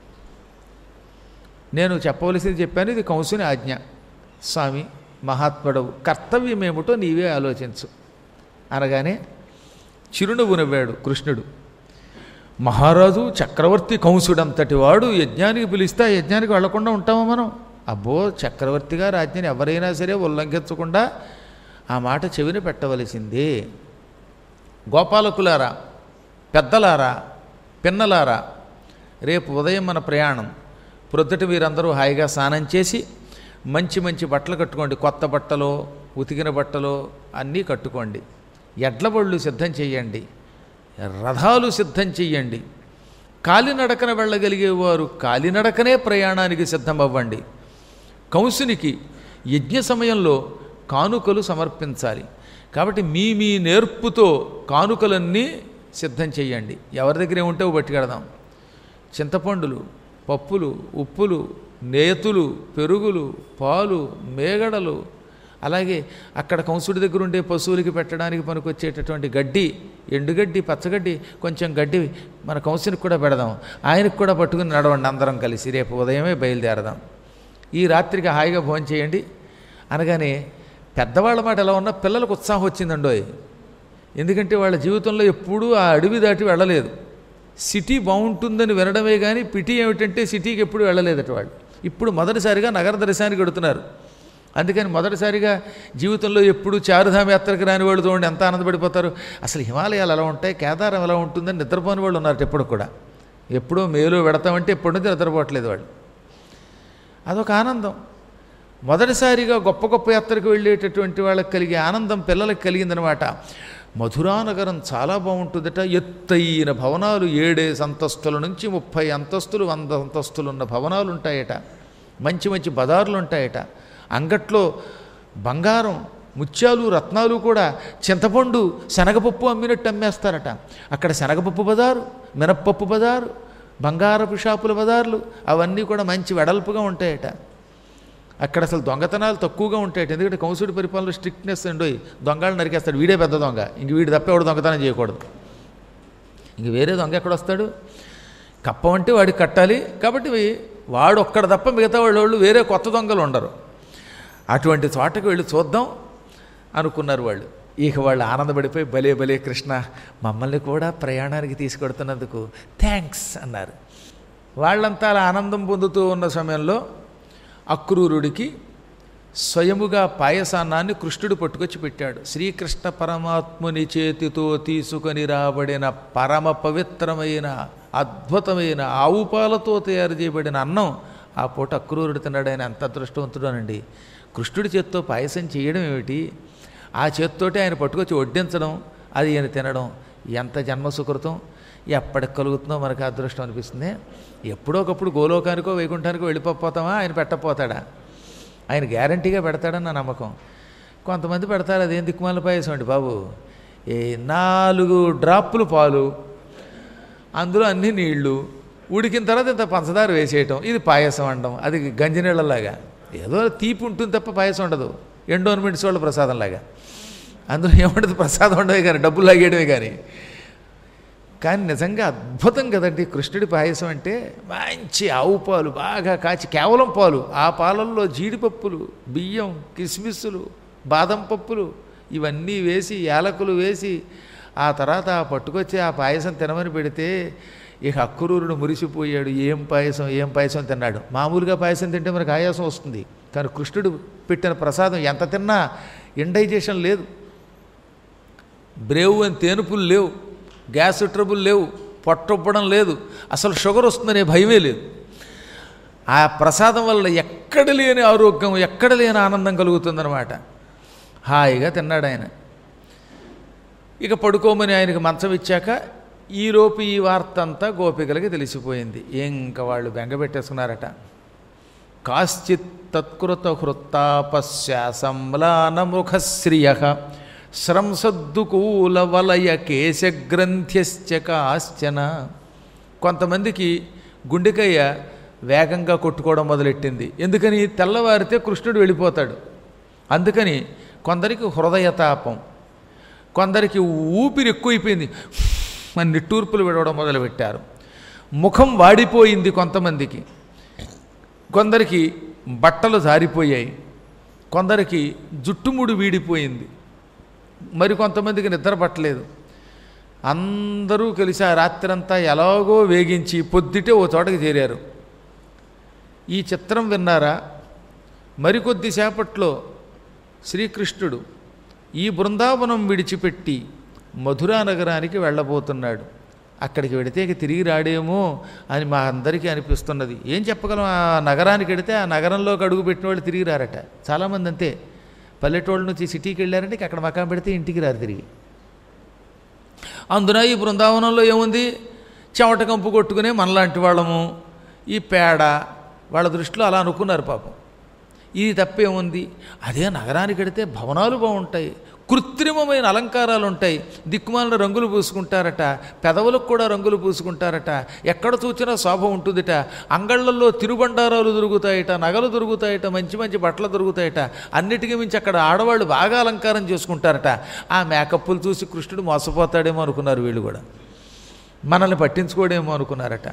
నేను చెప్పవలసింది చెప్పాను, ఇది కంసుని ఆజ్ఞ. స్వామి మహాత్ముడవు, కర్తవ్యం ఏమిటో నీవే ఆలోచించు అనగానే చిరునవ్వు నవ్వాడు కృష్ణుడు. మహారాజు చక్రవర్తి కంసుడంతటి వాడు యజ్ఞానికి పిలిస్తే ఆ యజ్ఞానికి వెళ్లకుండా ఉంటామా మనం? అబ్బో, చక్రవర్తి గారి ఆజ్ఞని ఎవరైనా సరే ఉల్లంఘించకుండా ఆ మాట చెవిన పెట్టవలసిందే. గోపాలకులారా, పెద్దలారా, పిన్నలారా, రేపు ఉదయం మన ప్రయాణం. ప్రొద్దుట మీరందరూ హాయిగా స్నానం చేసి మంచి మంచి బట్టలు కట్టుకోండి. కొత్త బట్టలు, ఉతికిన బట్టలు అన్నీ కట్టుకోండి. ఎడ్ల బళ్ళు సిద్ధం చెయ్యండి, రథాలు సిద్ధం చెయ్యండి. కాలినడకన వెళ్ళగలిగేవారు కాలినడకనే ప్రయాణానికి సిద్ధమవ్వండి. కంసునికి యజ్ఞ సమయంలో కానుకలు సమర్పించాలి కాబట్టి మీ మీ నేర్పుతో కానుకలన్నీ సిద్ధం చెయ్యండి. ఎవరి దగ్గర ఏముంటే పట్టుకెడదాం. చింతపండులు, పప్పులు, ఉప్పులు, నేతులు, పెరుగులు, పాలు, మేగడలు, అలాగే అక్కడ కంసుడి దగ్గర ఉండే పశువులకి పెట్టడానికి పనికొచ్చేటటువంటి గడ్డి, ఎండుగడ్డి, పచ్చగడ్డి, కొంచెం గడ్డి మన కంసునికి కూడా పెడదాం. ఆయనకు కూడా పట్టుకుని నడవండి, అందరం కలిసి రేపు ఉదయమే బయలుదేరదాం. ఈ రాత్రికి హాయిగా భోజనం చేయండి అనగానే పెద్దవాళ్ళ మాట ఎలా ఉన్నా పిల్లలకు ఉత్సాహం వచ్చిందండోయ్. ఎందుకంటే వాళ్ళ జీవితంలో ఎప్పుడూ ఆ అడవి దాటి వెళ్ళలేదు. సిటీ బాగుంటుందని వినడమే కానీ పిటి ఏమిటంటే సిటీకి ఎప్పుడు వెళ్ళలేదట వాళ్ళు. ఇప్పుడు మొదటిసారిగా నగర దర్శనానికి వెడుతున్నారు. అందుకని మొదటిసారిగా జీవితంలో ఎప్పుడు చారుధామ యాత్రకు రాని వాళ్ళు చూడండి ఎంత ఆనందపడిపోతారు. అసలు హిమాలయాలు ఎలా ఉంటాయి, కేదారం ఎలా ఉంటుందని నిద్రపోని వాళ్ళు ఉన్నారు ఎప్పుడు కూడా. ఎప్పుడో మేలో వెడతామంటే ఎప్పటి నుంచి నిద్రపోవట్లేదు వాళ్ళు. అదొక ఆనందం. మొదటిసారిగా గొప్ప గొప్ప యాత్రకు వెళ్ళేటటువంటి వాళ్ళకి కలిగే ఆనందం పిల్లలకు కలిగిందనమాట. మధురానగరం చాలా బాగుంటుందట. ఎత్తైన భవనాలు, ఏడేసి అంతస్తుల నుంచి ముప్పై అంతస్తులు, వంద అంతస్తులు ఉన్న భవనాలు ఉంటాయట. మంచి మంచి బజార్లు ఉంటాయట. అంగట్లో బంగారం, ముత్యాలు, రత్నాలు కూడా చింతపండు, శనగపప్పు అమ్మినట్టు అమ్మేస్తారట. అక్కడ శనగపప్పు బజారు, మినప్పప్పు బజారు, బంగారపు షాపుల బజార్లు అవన్నీ కూడా మంచి వెడల్పుగా ఉంటాయట. అక్కడ అసలు దొంగతనాలు తక్కువగా ఉంటాయి. ఎందుకంటే కంసుడి పరిపాలన స్ట్రిక్ట్నెస్ అండి. దొంగలు నరికేస్తాడు, వీడే పెద్ద దొంగ, ఇంక వీడు తప్ప ఎవడు దొంగతనం చేయకూడదు. ఇంక వేరే దొంగ ఎక్కడొస్తాడు? కప్పం అంటే వాడికి కట్టాలి కాబట్టి వాడు ఒక్కడ తప్ప మిగతా వాళ్ళు వేరే కొత్త దొంగలు ఉండరు. అటువంటి చోటకు వెళ్ళి చూద్దాం అనుకున్నారు వాళ్ళు. ఇక వాళ్ళు ఆనందపడిపోయి భలే భలే కృష్ణ, మమ్మల్ని కూడా ప్రయాణానికి తీసుకెడుతున్నందుకు థ్యాంక్స్ అన్నారు. వాళ్ళంతా అలా ఆనందం పొందుతూ ఉన్న సమయంలో అక్రూరుడికి స్వయముగా పాయసాన్నాన్ని కృష్ణుడు పట్టుకొచ్చి పెట్టాడు. శ్రీకృష్ణ పరమాత్ముని చేతితో తీసుకొని రాబడిన పరమ పవిత్రమైన అద్భుతమైన ఆవు పాలతో తయారు చేయబడిన అన్నం ఆ పూట అక్రూరుడు తిన్నాడు. ఆయన అంత అదృష్టవంతుడోనండి. కృష్ణుడి చేత్తో పాయసం చేయడం ఏమిటి, ఆ చేత్తోటి ఆయన పట్టుకొచ్చి వడ్డించడం, అది ఆయన తినడం ఎంత జన్మ సుకృతం. ఎప్పటికి కలుగుతుందో మనకు అదృష్టం అనిపిస్తుంది. ఎప్పుడో ఒకప్పుడు గోలోకానికో వైకుంఠానికో వెళ్ళిపోతామా, ఆయన పెట్టపోతాడా? ఆయన గ్యారంటీగా పెడతాడని నా నమ్మకం. కొంతమంది పెడతారు, అదేం దిక్కుమాల పాయసం అండి బాబు, ఏ నాలుగు డ్రాప్పులు పాలు, అందులో అన్ని నీళ్లు, ఉడికిన తర్వాత ఇంత పంచదార వేసేయటం, ఇది పాయసం అనడం. అది గంజినీళ్ళలాగా ఏదో తీపి ఉంటుంది తప్ప పాయసం ఉండదు. ఎండోన్మెంట్స్ వాళ్ళ ప్రసాదంలాగా అందులో ఏముండదు, ప్రసాదం ఉండవే కానీ డబ్బులు లాగేయడమే కానీ. కానీ నిజంగా అద్భుతం కదండి కృష్ణుడి పాయసం అంటే. మంచి ఆవు పాలు బాగా కాచి, కేవలం పాలు, ఆ పాలల్లో జీడిపప్పులు, బియ్యం, కిస్మిస్సులు, బాదం పప్పులు ఇవన్నీ వేసి, యాలకులు వేసి, ఆ తర్వాత ఆ పట్టుకొచ్చి ఆ పాయసం తినమని పెడితే ఇక అక్రూరుడు మురిసిపోయాడు. ఏం పాయసం ఏం పాయసం తిన్నాడు. మామూలుగా పాయసం తింటే మనకు ఆయాసం వస్తుంది, కానీ కృష్ణుడు పెట్టిన ప్రసాదం ఎంత తిన్నా ఇండైజేషన్ లేదు, బ్రేవు అని తేనుపులు లేవు, గ్యాస్ ట్రబుల్ లేవు, పొట్టొప్పడం లేదు, అసలు షుగర్ వస్తుందనే భయమే లేదు. ఆ ప్రసాదం వల్ల ఎక్కడ లేని ఆరోగ్యం, ఎక్కడ లేని ఆనందం కలుగుతుందన్నమాట. హాయిగా తిన్నాడు ఆయన. ఇక పడుకోమని ఆయనకి మంచం ఇచ్చాక ఈలోపు ఈ వార్త అంతా గోపికలకి తెలిసిపోయింది. ఇంకా వాళ్ళు బెంగ పెట్టేసుకున్నారట. కాశ్చిత్ తత్కృత హృత్తాపశ్యాసంలానముఖశ్రియ శ్రంసద్దుకూల వలయ కేశగ్రంథ్యశ్చ కాశ్చన. కొంతమందికి గుండెకయ్య వేగంగా కొట్టుకోవడం మొదలెట్టింది. ఎందుకని? తెల్లవారితే కృష్ణుడు వెళ్ళిపోతాడు. అందుకని కొందరికి హృదయతాపం, కొందరికి ఊపిరి ఎక్కువైపోయింది, మన నిట్టూర్పులు విడవడం మొదలుపెట్టారు. ముఖం వాడిపోయింది కొంతమందికి, కొందరికి బట్టలు జారిపోయాయి, కొందరికి జుట్టుముడి వీడిపోయింది, మరి కొంతమందికి నిద్ర పట్టలేదు. అందరూ కలిసి ఆ రాత్రంతా ఎలాగో వేగించి పొద్దుటే ఓ చోటకి చేరారు. ఈ చిత్రం విన్నారా? మరికొద్దిసేపట్లో శ్రీకృష్ణుడు ఈ బృందావనం విడిచిపెట్టి మధురా నగరానికి వెళ్ళబోతున్నాడు. అక్కడికి వెడితే ఇక తిరిగి రాడేమో అని మా అందరికీ అనిపిస్తున్నది. ఏం చెప్పగలం? ఆ నగరానికి వెడితే ఆ నగరంలోకి అడుగు పెట్టిన వాళ్ళు తిరిగి రారట. చాలామంది అంతే, పల్లెటూళ్ళ నుంచి సిటీకి వెళ్ళారంటే అక్కడ మకాం పెడితే ఇంటికి రారు తిరిగి. అందున ఈ బృందావనంలో ఏముంది? చెమట కంపు కొట్టుకునే మనలాంటి వాళ్ళము, ఈ పేడ, వాళ్ళ దృష్టిలో అలా అనుకున్నారు పాపం. ఇది తప్పేముంది? అదే నగరానికి వెడితే భవనాలు బాగుంటాయి, కృత్రిమమైన అలంకారాలు ఉంటాయి, దిక్కుమాలిన రంగులు పూసుకుంటారట, పెదవులకు కూడా రంగులు పూసుకుంటారట, ఎక్కడ చూసినా శోభ ఉంటుందిట, అంగళ్ళల్లో తిరుబండారాలు దొరుకుతాయట, నగలు దొరుకుతాయట, మంచి మంచి బట్టలు దొరుకుతాయట, అన్నిటికీ మించి అక్కడ ఆడవాళ్ళు బాగా అలంకారం చేసుకుంటారట. ఆ మేకప్పులు చూసి కృష్ణుడు మోసపోతాడేమో అనుకున్నారు వీళ్ళు కూడా, మనల్ని పట్టించుకోడేమో అనుకున్నారట.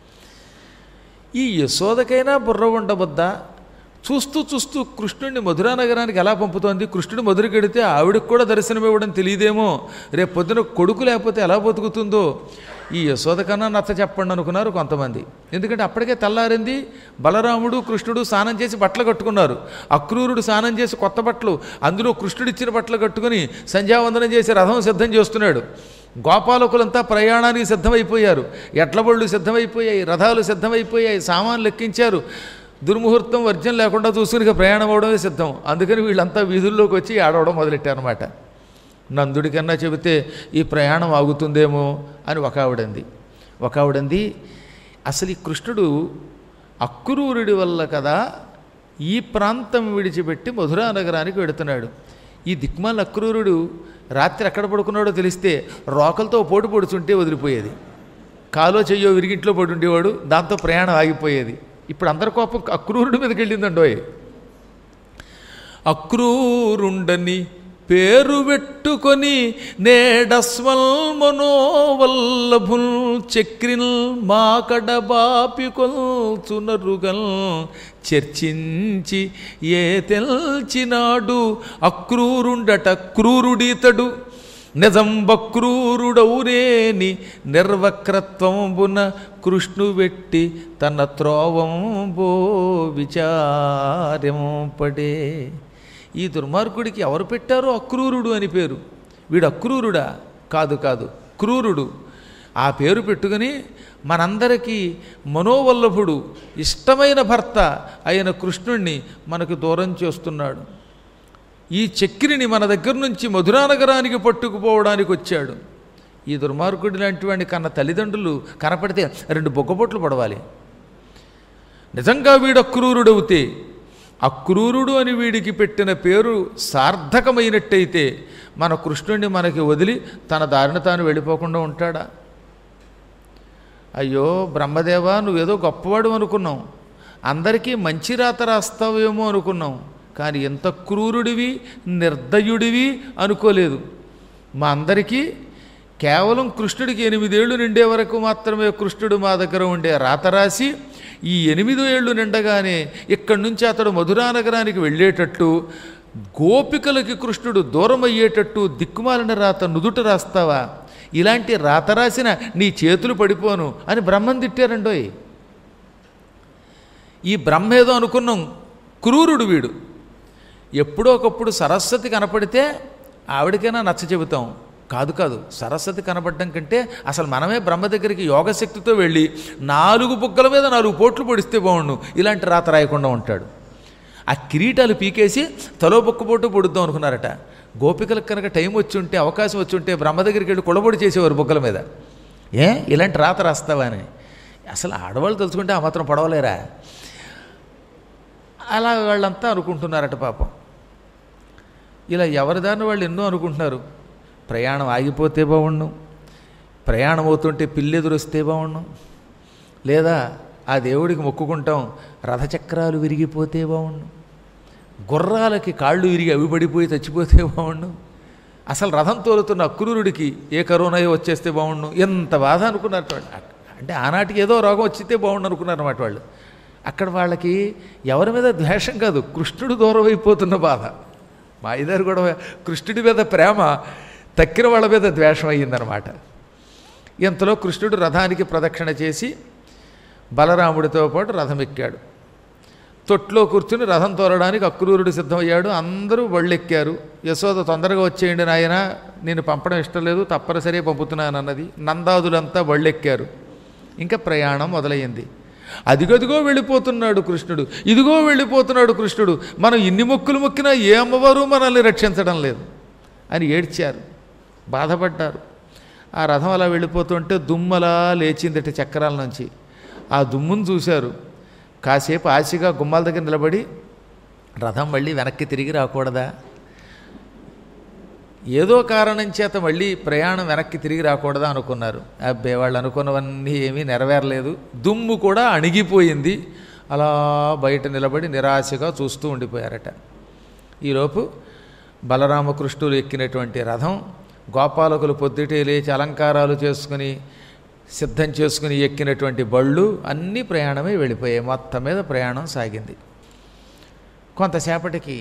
ఈ యశోదకైనా బుర్ర ఉండబద్దా? చూస్తూ చూస్తూ కృష్ణుడిని మధురా నగరానికి ఎలా పంపుతోంది? కృష్ణుడు మధురకి వెడితే ఆవిడకి కూడా దర్శనం ఇవ్వడం తెలియదేమో, రేపు పొద్దున కొడుకు లేకపోతే ఎలా బతుకుతుందో. ఈ యశోద కన్నా నచ్చ చెప్పండి అనుకున్నారు కొంతమంది. ఎందుకంటే అప్పటికే తెల్లారింది. బలరాముడు కృష్ణుడు స్నానం చేసి బట్టలు కట్టుకున్నారు. అక్రూరుడు స్నానం చేసి కొత్త బట్టలు, అందులో కృష్ణుడిచ్చిన బట్టలు కట్టుకుని సంధ్యావందనం చేసి రథం సిద్ధం చేస్తున్నాడు. గోపాలకులంతా ప్రయాణానికి సిద్ధమైపోయారు. ఎడ్లబళ్ళు సిద్ధమైపోయాయి, రథాలు సిద్ధమైపోయాయి, సామాన్లు ఎక్కించారు. దుర్ముహూర్తం వర్జ్యం లేకుండా చూసుకుని ప్రయాణం అవడమే సిద్ధం. అందుకని వీళ్ళంతా వీధుల్లోకి వచ్చి ఆడవడం మొదలెట్టారనమాట. నందుడికన్నా చెబితే ఈ ప్రయాణం ఆగుతుందేమో అని ఒక ఆవిడంది. ఒక ఆవిడంది అసలు ఈ కృష్ణుడు అక్రూరుడి వల్ల కదా ఈ ప్రాంతం విడిచిపెట్టి మధురా నగరానికి వెడుతున్నాడు. ఈ దిక్మాల అక్రూరుడు రాత్రి ఎక్కడ పడుకున్నాడో తెలిస్తే రోకలతో పోటు పొడుచుంటే వదిలిపోయేది, కాలో చెయ్యో విరిగింట్లో పడి ఉండేవాడు, దాంతో ప్రయాణం ఆగిపోయేది. ఇప్పుడు అందరి కోపం అక్రూరుడి మీదకి వెళ్ళిందండోయ్. అక్రూరుండని పేరు పెట్టుకొని నేడస్వల్మనోవల్లభుల్ చక్రిల్ మాకడ బాపికొల్చునరుగల్ చర్చించి ఏ తెల్చినాడు అక్రూరుండట క్రూరుడితడు నిజంబక్రూరుడౌరేని నిర్వక్రత్వంబున కృష్ణు వెట్టి తన త్రోవంబో విచారింపడే. ఈ దుర్మార్గుడికి ఎవరు పెట్టారో అక్రూరుడు అని పేరు. వీడు అక్రూరుడా? కాదు కాదు, క్రూరుడు. ఆ పేరు పెట్టుకుని మనందరికీ మనోవల్లభుడు, ఇష్టమైన భర్త అయిన కృష్ణుణ్ణి మనకు దూరం చేస్తున్నాడు. ఈ చక్రిని మన దగ్గర నుంచి మధురానగరానికి పట్టుకుపోవడానికి వచ్చాడు. ఈ దుర్మార్గుడి లాంటి వాడిని కన్న తల్లిదండ్రులు కనపడితే రెండు బొగ్గబొట్లు పడవాలి. నిజంగా వీడు అక్రూరుడవుతే, అక్రూరుడు అని వీడికి పెట్టిన పేరు సార్థకమైనట్టయితే మన కృష్ణుడిని మనకి వదిలి తన దారిన తాను వెళ్ళిపోకుండా ఉంటాడా? అయ్యో బ్రహ్మదేవా, నువ్వేదో గొప్పవాడు అనుకున్నాం, అందరికీ మంచి రాత రాస్తావేమో అనుకున్నాం, కానీ ఎంత క్రూరుడివి నిర్దయుడివి అనుకోలేదు. మా అందరికీ కేవలం కృష్ణుడికి ఎనిమిదేళ్లు నిండే వరకు మాత్రమే కృష్ణుడు మా దగ్గర ఉండే రాత రాసి, ఈ ఎనిమిదో ఏళ్ళు నిండగానే ఇక్కడి నుంచి అతడు మధురానగరానికి వెళ్ళేటట్టు, గోపికలకి కృష్ణుడు దూరం అయ్యేటట్టు దిక్కుమాలిన రాత నుదుట రాస్తావా? ఇలాంటి రాత రాసిన నీ చేతులు పడిపోను అని బ్రహ్మను తిట్టారండోయ్. ఈ బ్రహ్మ ఏదో అనుకున్నాం, క్రూరుడు వీడు. ఎప్పుడో ఒకప్పుడు సరస్వతి కనపడితే ఆవిడకైనా నచ్చ చెబుతాం. కాదు కాదు, సరస్వతి కనపడడం కంటే అసలు మనమే బ్రహ్మ దగ్గరికి యోగశక్తితో వెళ్ళి నాలుగు బుగ్గల మీద నాలుగు పోట్లు పొడిస్తే బాగుండు, ఇలాంటి రాత రాయకుండా ఉంటాడు. ఆ కిరీటాలు పీకేసి తలో బొక్క పోటు పొడుద్దాం అనుకున్నారట. గోపికలకు కనుక టైం వచ్చి ఉంటే, అవకాశం వచ్చి ఉంటే బ్రహ్మ దగ్గరికి వెళ్ళి కొడబొడి చేసేవారు బొగ్గల మీద. ఏ ఇలాంటి రాత రాస్తావా అని. అసలు ఆడవాళ్ళు తెలుసుకుంటే ఆ మాత్రం పడవలేరా? అలా వాళ్ళంతా అనుకుంటున్నారట పాపం. ఇలా ఎవరిదాన్ని వాళ్ళు ఎన్నో అనుకుంటున్నారు. ప్రయాణం ఆగిపోతే బాగుండు, ప్రయాణం అవుతుంటే పిల్లెదురొస్తే బాగుండు, లేదా ఆ దేవుడికి మొక్కుకుంటాం రథచక్రాలు విరిగిపోతే బాగుండు, గుర్రాలకి కాళ్ళు విరిగి అవి పడిపోయి చచ్చిపోతే బాగుండు, అసలు రథం తోలుతున్న అక్రూరుడికి ఏ కరోనాయో వచ్చేస్తే బాగుండు, ఎంత బాధ అనుకున్నారు వాళ్ళు. అంటే ఆనాటికి ఏదో రోగం వచ్చితే బాగుండు అనుకున్నారు అన్నమాట వాళ్ళు. అక్కడ వాళ్ళకి ఎవరి మీద ద్వేషం కాదు, కృష్ణుడు దూరం అయిపోతున్న బాధ. మా ఇద్దరు కూడా కృష్ణుడి మీద ప్రేమ తక్కిన వాళ్ళ మీద ద్వేషం అయ్యిందనమాట. ఇంతలో కృష్ణుడు రథానికి ప్రదక్షిణ చేసి బలరాముడితో పాటు రథం ఎక్కాడు. తొట్లో కూర్చుని రథం తోలడానికి అక్రూరుడు సిద్ధమయ్యాడు. అందరూ బళ్ళెక్కారు. యశోద తొందరగా వచ్చేయండి నాయన, నేను పంపడం ఇష్టం లేదు, తప్పనిసరిగా పంపుతున్నాను అన్నది. నందాదులంతా బళ్ళెక్కారు. ఇంకా ప్రయాణం మొదలయ్యింది. అదిగదిగో వెళ్ళిపోతున్నాడు కృష్ణుడు, ఇదిగో వెళ్ళిపోతున్నాడు కృష్ణుడు, మనం ఇన్ని మొక్కులు మొక్కినా ఏ అమ్మవారు మనల్ని రక్షించడం లేదు అని ఏడ్చారు, బాధపడ్డారు. ఆ రథం అలా వెళ్ళిపోతుంటే దుమ్మలా లేచిందట చక్రాల నుంచి. ఆ దుమ్మును చూశారు. కాసేపు ఆశగా గుమ్మాల దగ్గర నిలబడి రథం మళ్ళీ వెనక్కి తిరిగి రాకూడదా, ఏదో కారణం చేత మళ్ళీ ప్రయాణం వెనక్కి తిరిగి రాకూడదా అనుకున్నారు. అబ్బే వాళ్ళు అనుకున్నవన్నీ ఏమీ నెరవేరలేదు. దుమ్ము కూడా అణిగిపోయింది. అలా బయట నిలబడి నిరాశగా చూస్తూ ఉండిపోయారట. ఈలోపు బలరామకృష్ణులు ఎక్కినటువంటి రథం, గోపాలకులు పొద్దుటే లేచి అలంకారాలు చేసుకుని సిద్ధం చేసుకుని ఎక్కినటువంటి బళ్ళు అన్నీ ప్రయాణమే వెళ్ళిపోయాయి. మొత్తం మీద ప్రయాణం సాగింది. కొంతసేపటికి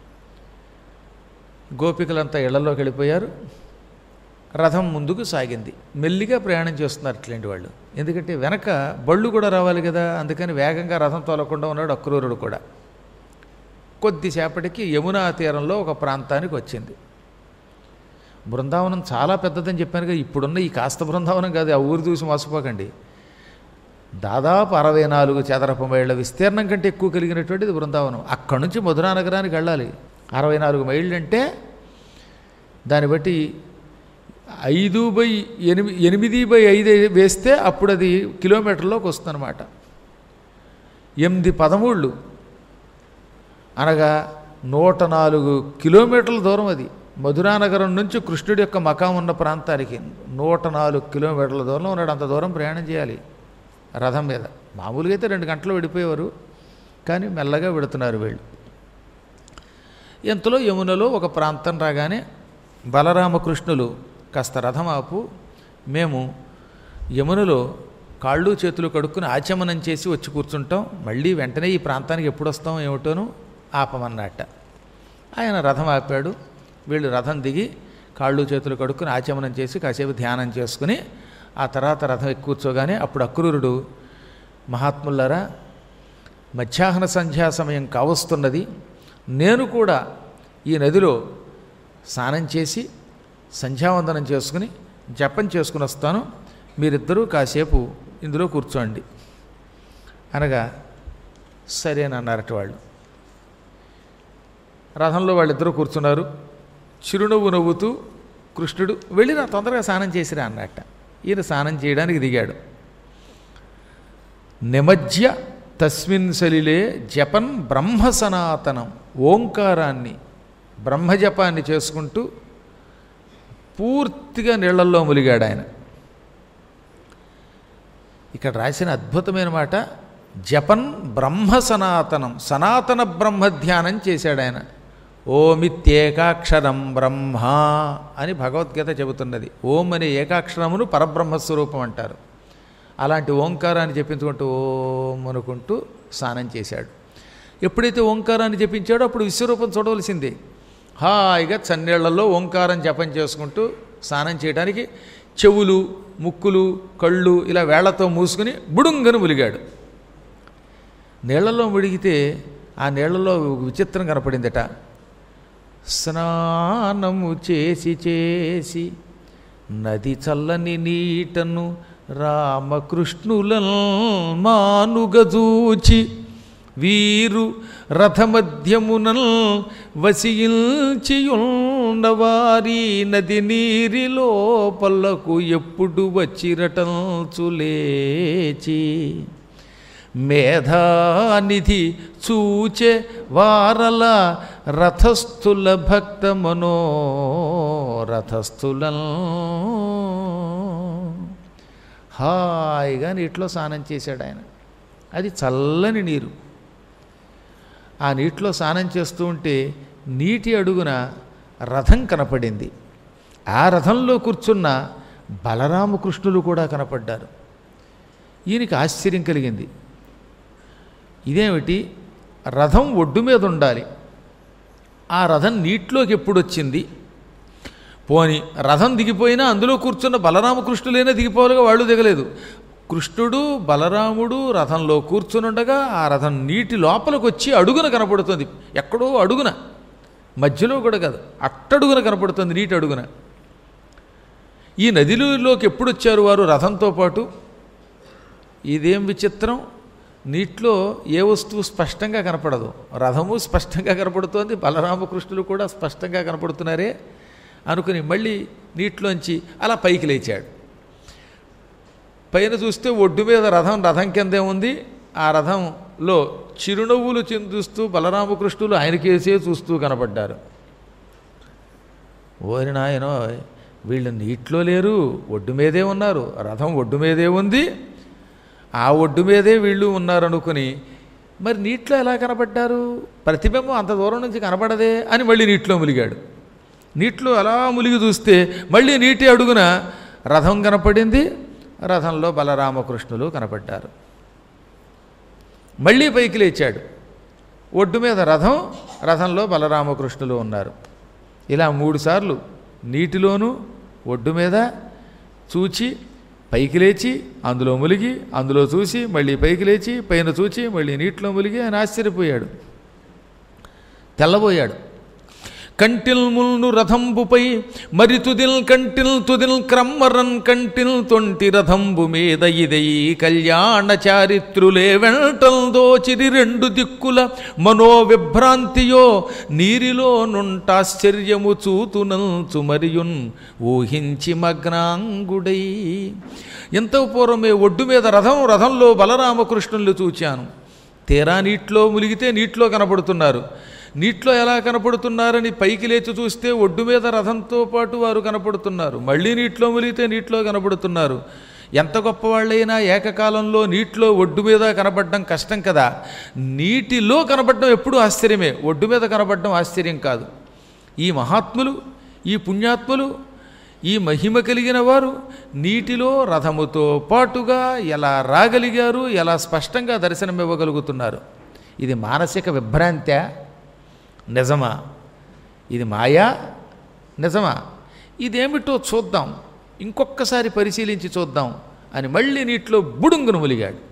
గోపికలంతా ఇళ్లలోకి వెళ్ళిపోయారు. రథం ముందుకు సాగింది. మెల్లిగా ప్రయాణం చేస్తున్నారు ఇట్లాంటి వాళ్ళు, ఎందుకంటే వెనక బళ్ళు కూడా రావాలి కదా, అందుకని వేగంగా రథం తోలకుండా ఉన్నాడు అక్రూరుడు కూడా. కొద్దిసేపటికి యమునా తీరంలో ఒక ప్రాంతానికి వచ్చింది. బృందావనం చాలా పెద్దదని చెప్పాను కదా, ఇప్పుడున్న ఈ కాస్త బృందావనం కాదు, ఆ ఊరు చూసి మోసపోకండి. దాదాపు అరవై నాలుగు చదరపు మైళ్ళ విస్తీర్ణం కంటే ఎక్కువ కలిగినటువంటిది బృందావనం. అక్కడి నుంచి మధురా నగరానికి వెళ్ళాలి. అరవై నాలుగు మైళ్ళు అంటే దాన్ని బట్టి ఐదు బై ఎనిమిది ఎనిమిది బై ఐదు వేస్తే అప్పుడు అది కిలోమీటర్లోకి వస్తుందన్నమాట. ఎనిమిది పదమూళ్ళు అనగా నూట నాలుగు కిలోమీటర్ల దూరం అది. మధురానగరం నుంచి కృష్ణుడి యొక్క మకాం ఉన్న ప్రాంతానికి నూట నాలుగు కిలోమీటర్ల దూరంలో ఉన్నాడు. అంత దూరం ప్రయాణం చేయాలి రథం మీద. మామూలుగా అయితే రెండు గంటలు వెళ్ళిపోయేవారు, కానీ మెల్లగా వెడుతున్నారు వీళ్ళు. ఇంతలో యమునలో ఒక ప్రాంతం రాగానే బలరామకృష్ణులు కాస్త రథం ఆపు, మేము యమునలో కాళ్ళు చేతులు కడుక్కుని ఆచమనం చేసి వచ్చి కూర్చుంటాం, మళ్ళీ వెంటనే ఈ ప్రాంతానికి ఎప్పుడు వస్తాం ఏమిటోనూ ఆపమన్నట్ట. ఆయన రథం ఆపాడు. వీళ్ళు రథం దిగి కాళ్ళు చేతులు కడుక్కుని ఆచమనం చేసి కాసేపు ధ్యానం చేసుకుని ఆ తర్వాత రథం ఎక్కి కూర్చోగానే అప్పుడు అక్రూరుడు, మహాత్ములారా, మధ్యాహ్న సంధ్యా సమయం కావస్తున్నది, నేను కూడా ఈ నదిలో స్నానం చేసి సంధ్యావందనం చేసుకుని జపం చేసుకుని వస్తాను, మీరిద్దరూ కాసేపు ఇందులో కూర్చోండి అనగా సరేనన్నారట వాళ్ళు. రథంలో వాళ్ళిద్దరూ కూర్చున్నారు. చిరునవ్వు నవ్వుతూ కృష్ణుడు వెళ్ళిరా తొందరగా స్నానం చేసిరా అన్నట్ట. ఈయన స్నానం చేయడానికి దిగాడు. నిమజ్య తస్మిన్ సలిలే జపన్ బ్రహ్మ సనాతనం, ఓంకారాన్ని బ్రహ్మజపాన్ని చేసుకుంటూ పూర్తిగా నీళ్లల్లో ములిగాడు ఆయన. ఇక్కడ రాసిన అద్భుతమైన మాట, జపన్ బ్రహ్మ సనాతనం, సనాతన బ్రహ్మ ధ్యానం చేశాడు ఆయన. ఓమిత్యేకాక్షరం బ్రహ్మ అని భగవద్గీత చెబుతున్నది. ఓం అనే ఏకాక్షరమును పరబ్రహ్మస్వరూపం అంటారు. అలాంటి ఓంకారాన్ని జపించుకుంటూ ఓం అనుకుంటూ స్నానం చేశాడు. ఎప్పుడైతే ఓంకారాన్ని జపించాడో అప్పుడు విశ్వరూపం చూడవలసిందే. హాయిగా చన్నీళ్లలో ఓంకారం జపం చేసుకుంటూ స్నానం చేయడానికి చెవులు, ముక్కులు, కళ్ళు ఇలా వేళ్లతో మూసుకుని బుడుంగను ములిగాడు. నీళ్లలో ముడిగితే ఆ నీళ్లలో విచిత్రం కనపడిందట. స్నానము చేసి చేసి నది చల్లని నీటను రామకృష్ణులను మానుగజూచి వీరు రథమధ్యమునల్ వసియించియున్నవారి నది నీరి లోపలకు ఎప్పుడు వచ్చిరటంచులేచి మేధానిధి చూచే వారల రథస్థుల భక్త మనోరథస్థులను హాయిగా నీటిలో స్నానం చేశాడు ఆయన. అది చల్లని నీరు. ఆ నీటిలో స్నానం చేస్తూ ఉంటే నీటి అడుగున రథం కనపడింది. ఆ రథంలో కూర్చున్న బలరామకృష్ణులు కూడా కనపడ్డారు. ఈయనకి ఆశ్చర్యం కలిగింది. ఇదేమిటి, రథం ఒడ్డు మీద ఉండాలి, ఆ రథం నీటిలోకి ఎప్పుడు వచ్చింది? పోని రథం దిగిపోయినా అందులో కూర్చున్న బలరామకృష్ణులైనా దిగిపోవాలిగా, వాళ్ళు దిగలేదు. కృష్ణుడు బలరాముడు రథంలో కూర్చునుండగా ఆ రథం నీటి లోపలికి వచ్చి అడుగున కనపడుతుంది. ఎక్కడో అడుగున, మధ్యలో కూడా కాదు, అట్టడుగున కనపడుతుంది, నీటి అడుగున. ఈ నదిలోకి ఎప్పుడు వచ్చారు వారు రథంతో పాటు? ఇదేం విచిత్రం, నీటిలో ఏ వస్తువు స్పష్టంగా కనపడదు, రథము స్పష్టంగా కనపడుతోంది, బలరామకృష్ణులు కూడా స్పష్టంగా కనపడుతున్నారే అనుకుని మళ్ళీ నీటిలోంచి అలా పైకి లేచాడు. పైన చూస్తే ఒడ్డు మీద రథం, రథం కిందే ఉంది. ఆ రథంలో చిరునవ్వులు చిందుస్తూ బలరామకృష్ణులు ఆయనకేసే చూస్తూ కనపడ్డారు. ఓరి నాయనో, వీళ్ళు నీటిలో లేరు, ఒడ్డు మీదే ఉన్నారు, రథం ఒడ్డు మీదే ఉంది, ఆ ఒడ్డు మీదే వీళ్ళు ఉన్నారనుకుని మరి నీటిలో ఎలా కనపడ్డారు? ప్రతిబింబం అంత దూరం నుంచి కనపడదే అని మళ్ళీ నీటిలో ములిగాడు. నీటిలో అలా ములిగి చూస్తే మళ్ళీ నీటి అడుగున రథం కనపడింది, రథంలో బలరామకృష్ణులు కనపడ్డారు. మళ్ళీ పైకి లేచాడు. ఒడ్డు మీద రథం, రథంలో బలరామకృష్ణులు ఉన్నారు. ఇలా మూడుసార్లు నీటిలోనూ ఒడ్డు మీద చూచి పైకి లేచి అందులో ములిగి, అందులో చూసి మళ్ళీ పైకి లేచి పైన చూచి మళ్ళీ నీటిలో ములిగి ఆయన ఆశ్చర్యపోయాడు, తెల్లబోయాడు. కంటిల్ ముల్ను రథంబుపై మరి తుదిల్ కంటిల్ తుదిల్ క్రమ్మరన్ కంటిల్ తొంటి రథంబు మీద ఇదై కళ్యాణ చారిత్రులే వెంటల్ దోచిరి రెండు దిక్కుల మనోవిభ్రాంతియో నీరిలో నుంటాశ్చర్యము చూతునంచు మరియున్ ఊహించి మగ్నాంగుడై. ఎంతో పూర్వమే ఒడ్డు మీద రథం, రథంలో బలరామకృష్ణులు చూచాను. తీరా నీటిలో ములిగితే నీటిలో కనపడుతున్నారు. నీటిలో ఎలా కనపడుతున్నారని పైకి లేచి చూస్తే ఒడ్డు మీద రథంతో పాటు వారు కనపడుతున్నారు. మళ్ళీ నీటిలో ములిగితే నీటిలో కనపడుతున్నారు. ఎంత గొప్పవాళ్ళైనా ఏకకాలంలో నీటిలో ఒడ్డు మీద కనపడడం కష్టం కదా. నీటిలో కనపడడం ఎప్పుడూ ఆశ్చర్యమే, ఒడ్డు మీద కనపడడం ఆశ్చర్యం కాదు. ఈ మహాత్ములు, ఈ పుణ్యాత్ములు, ఈ మహిమ కలిగిన వారు నీటిలో రథముతో పాటుగా ఎలా రాగలిగారు, ఎలా స్పష్టంగా దర్శనమివ్వగలుగుతున్నారు. ఇది మానసిక విభ్రాంత్యా, నిజమా? ఇది మాయా, నిజమా? ఇదేమిటో చూద్దాం, ఇంకొక్కసారి పరిశీలించి చూద్దాం అని మళ్ళీ నీటిలో బుడుంగును ములిగాడు.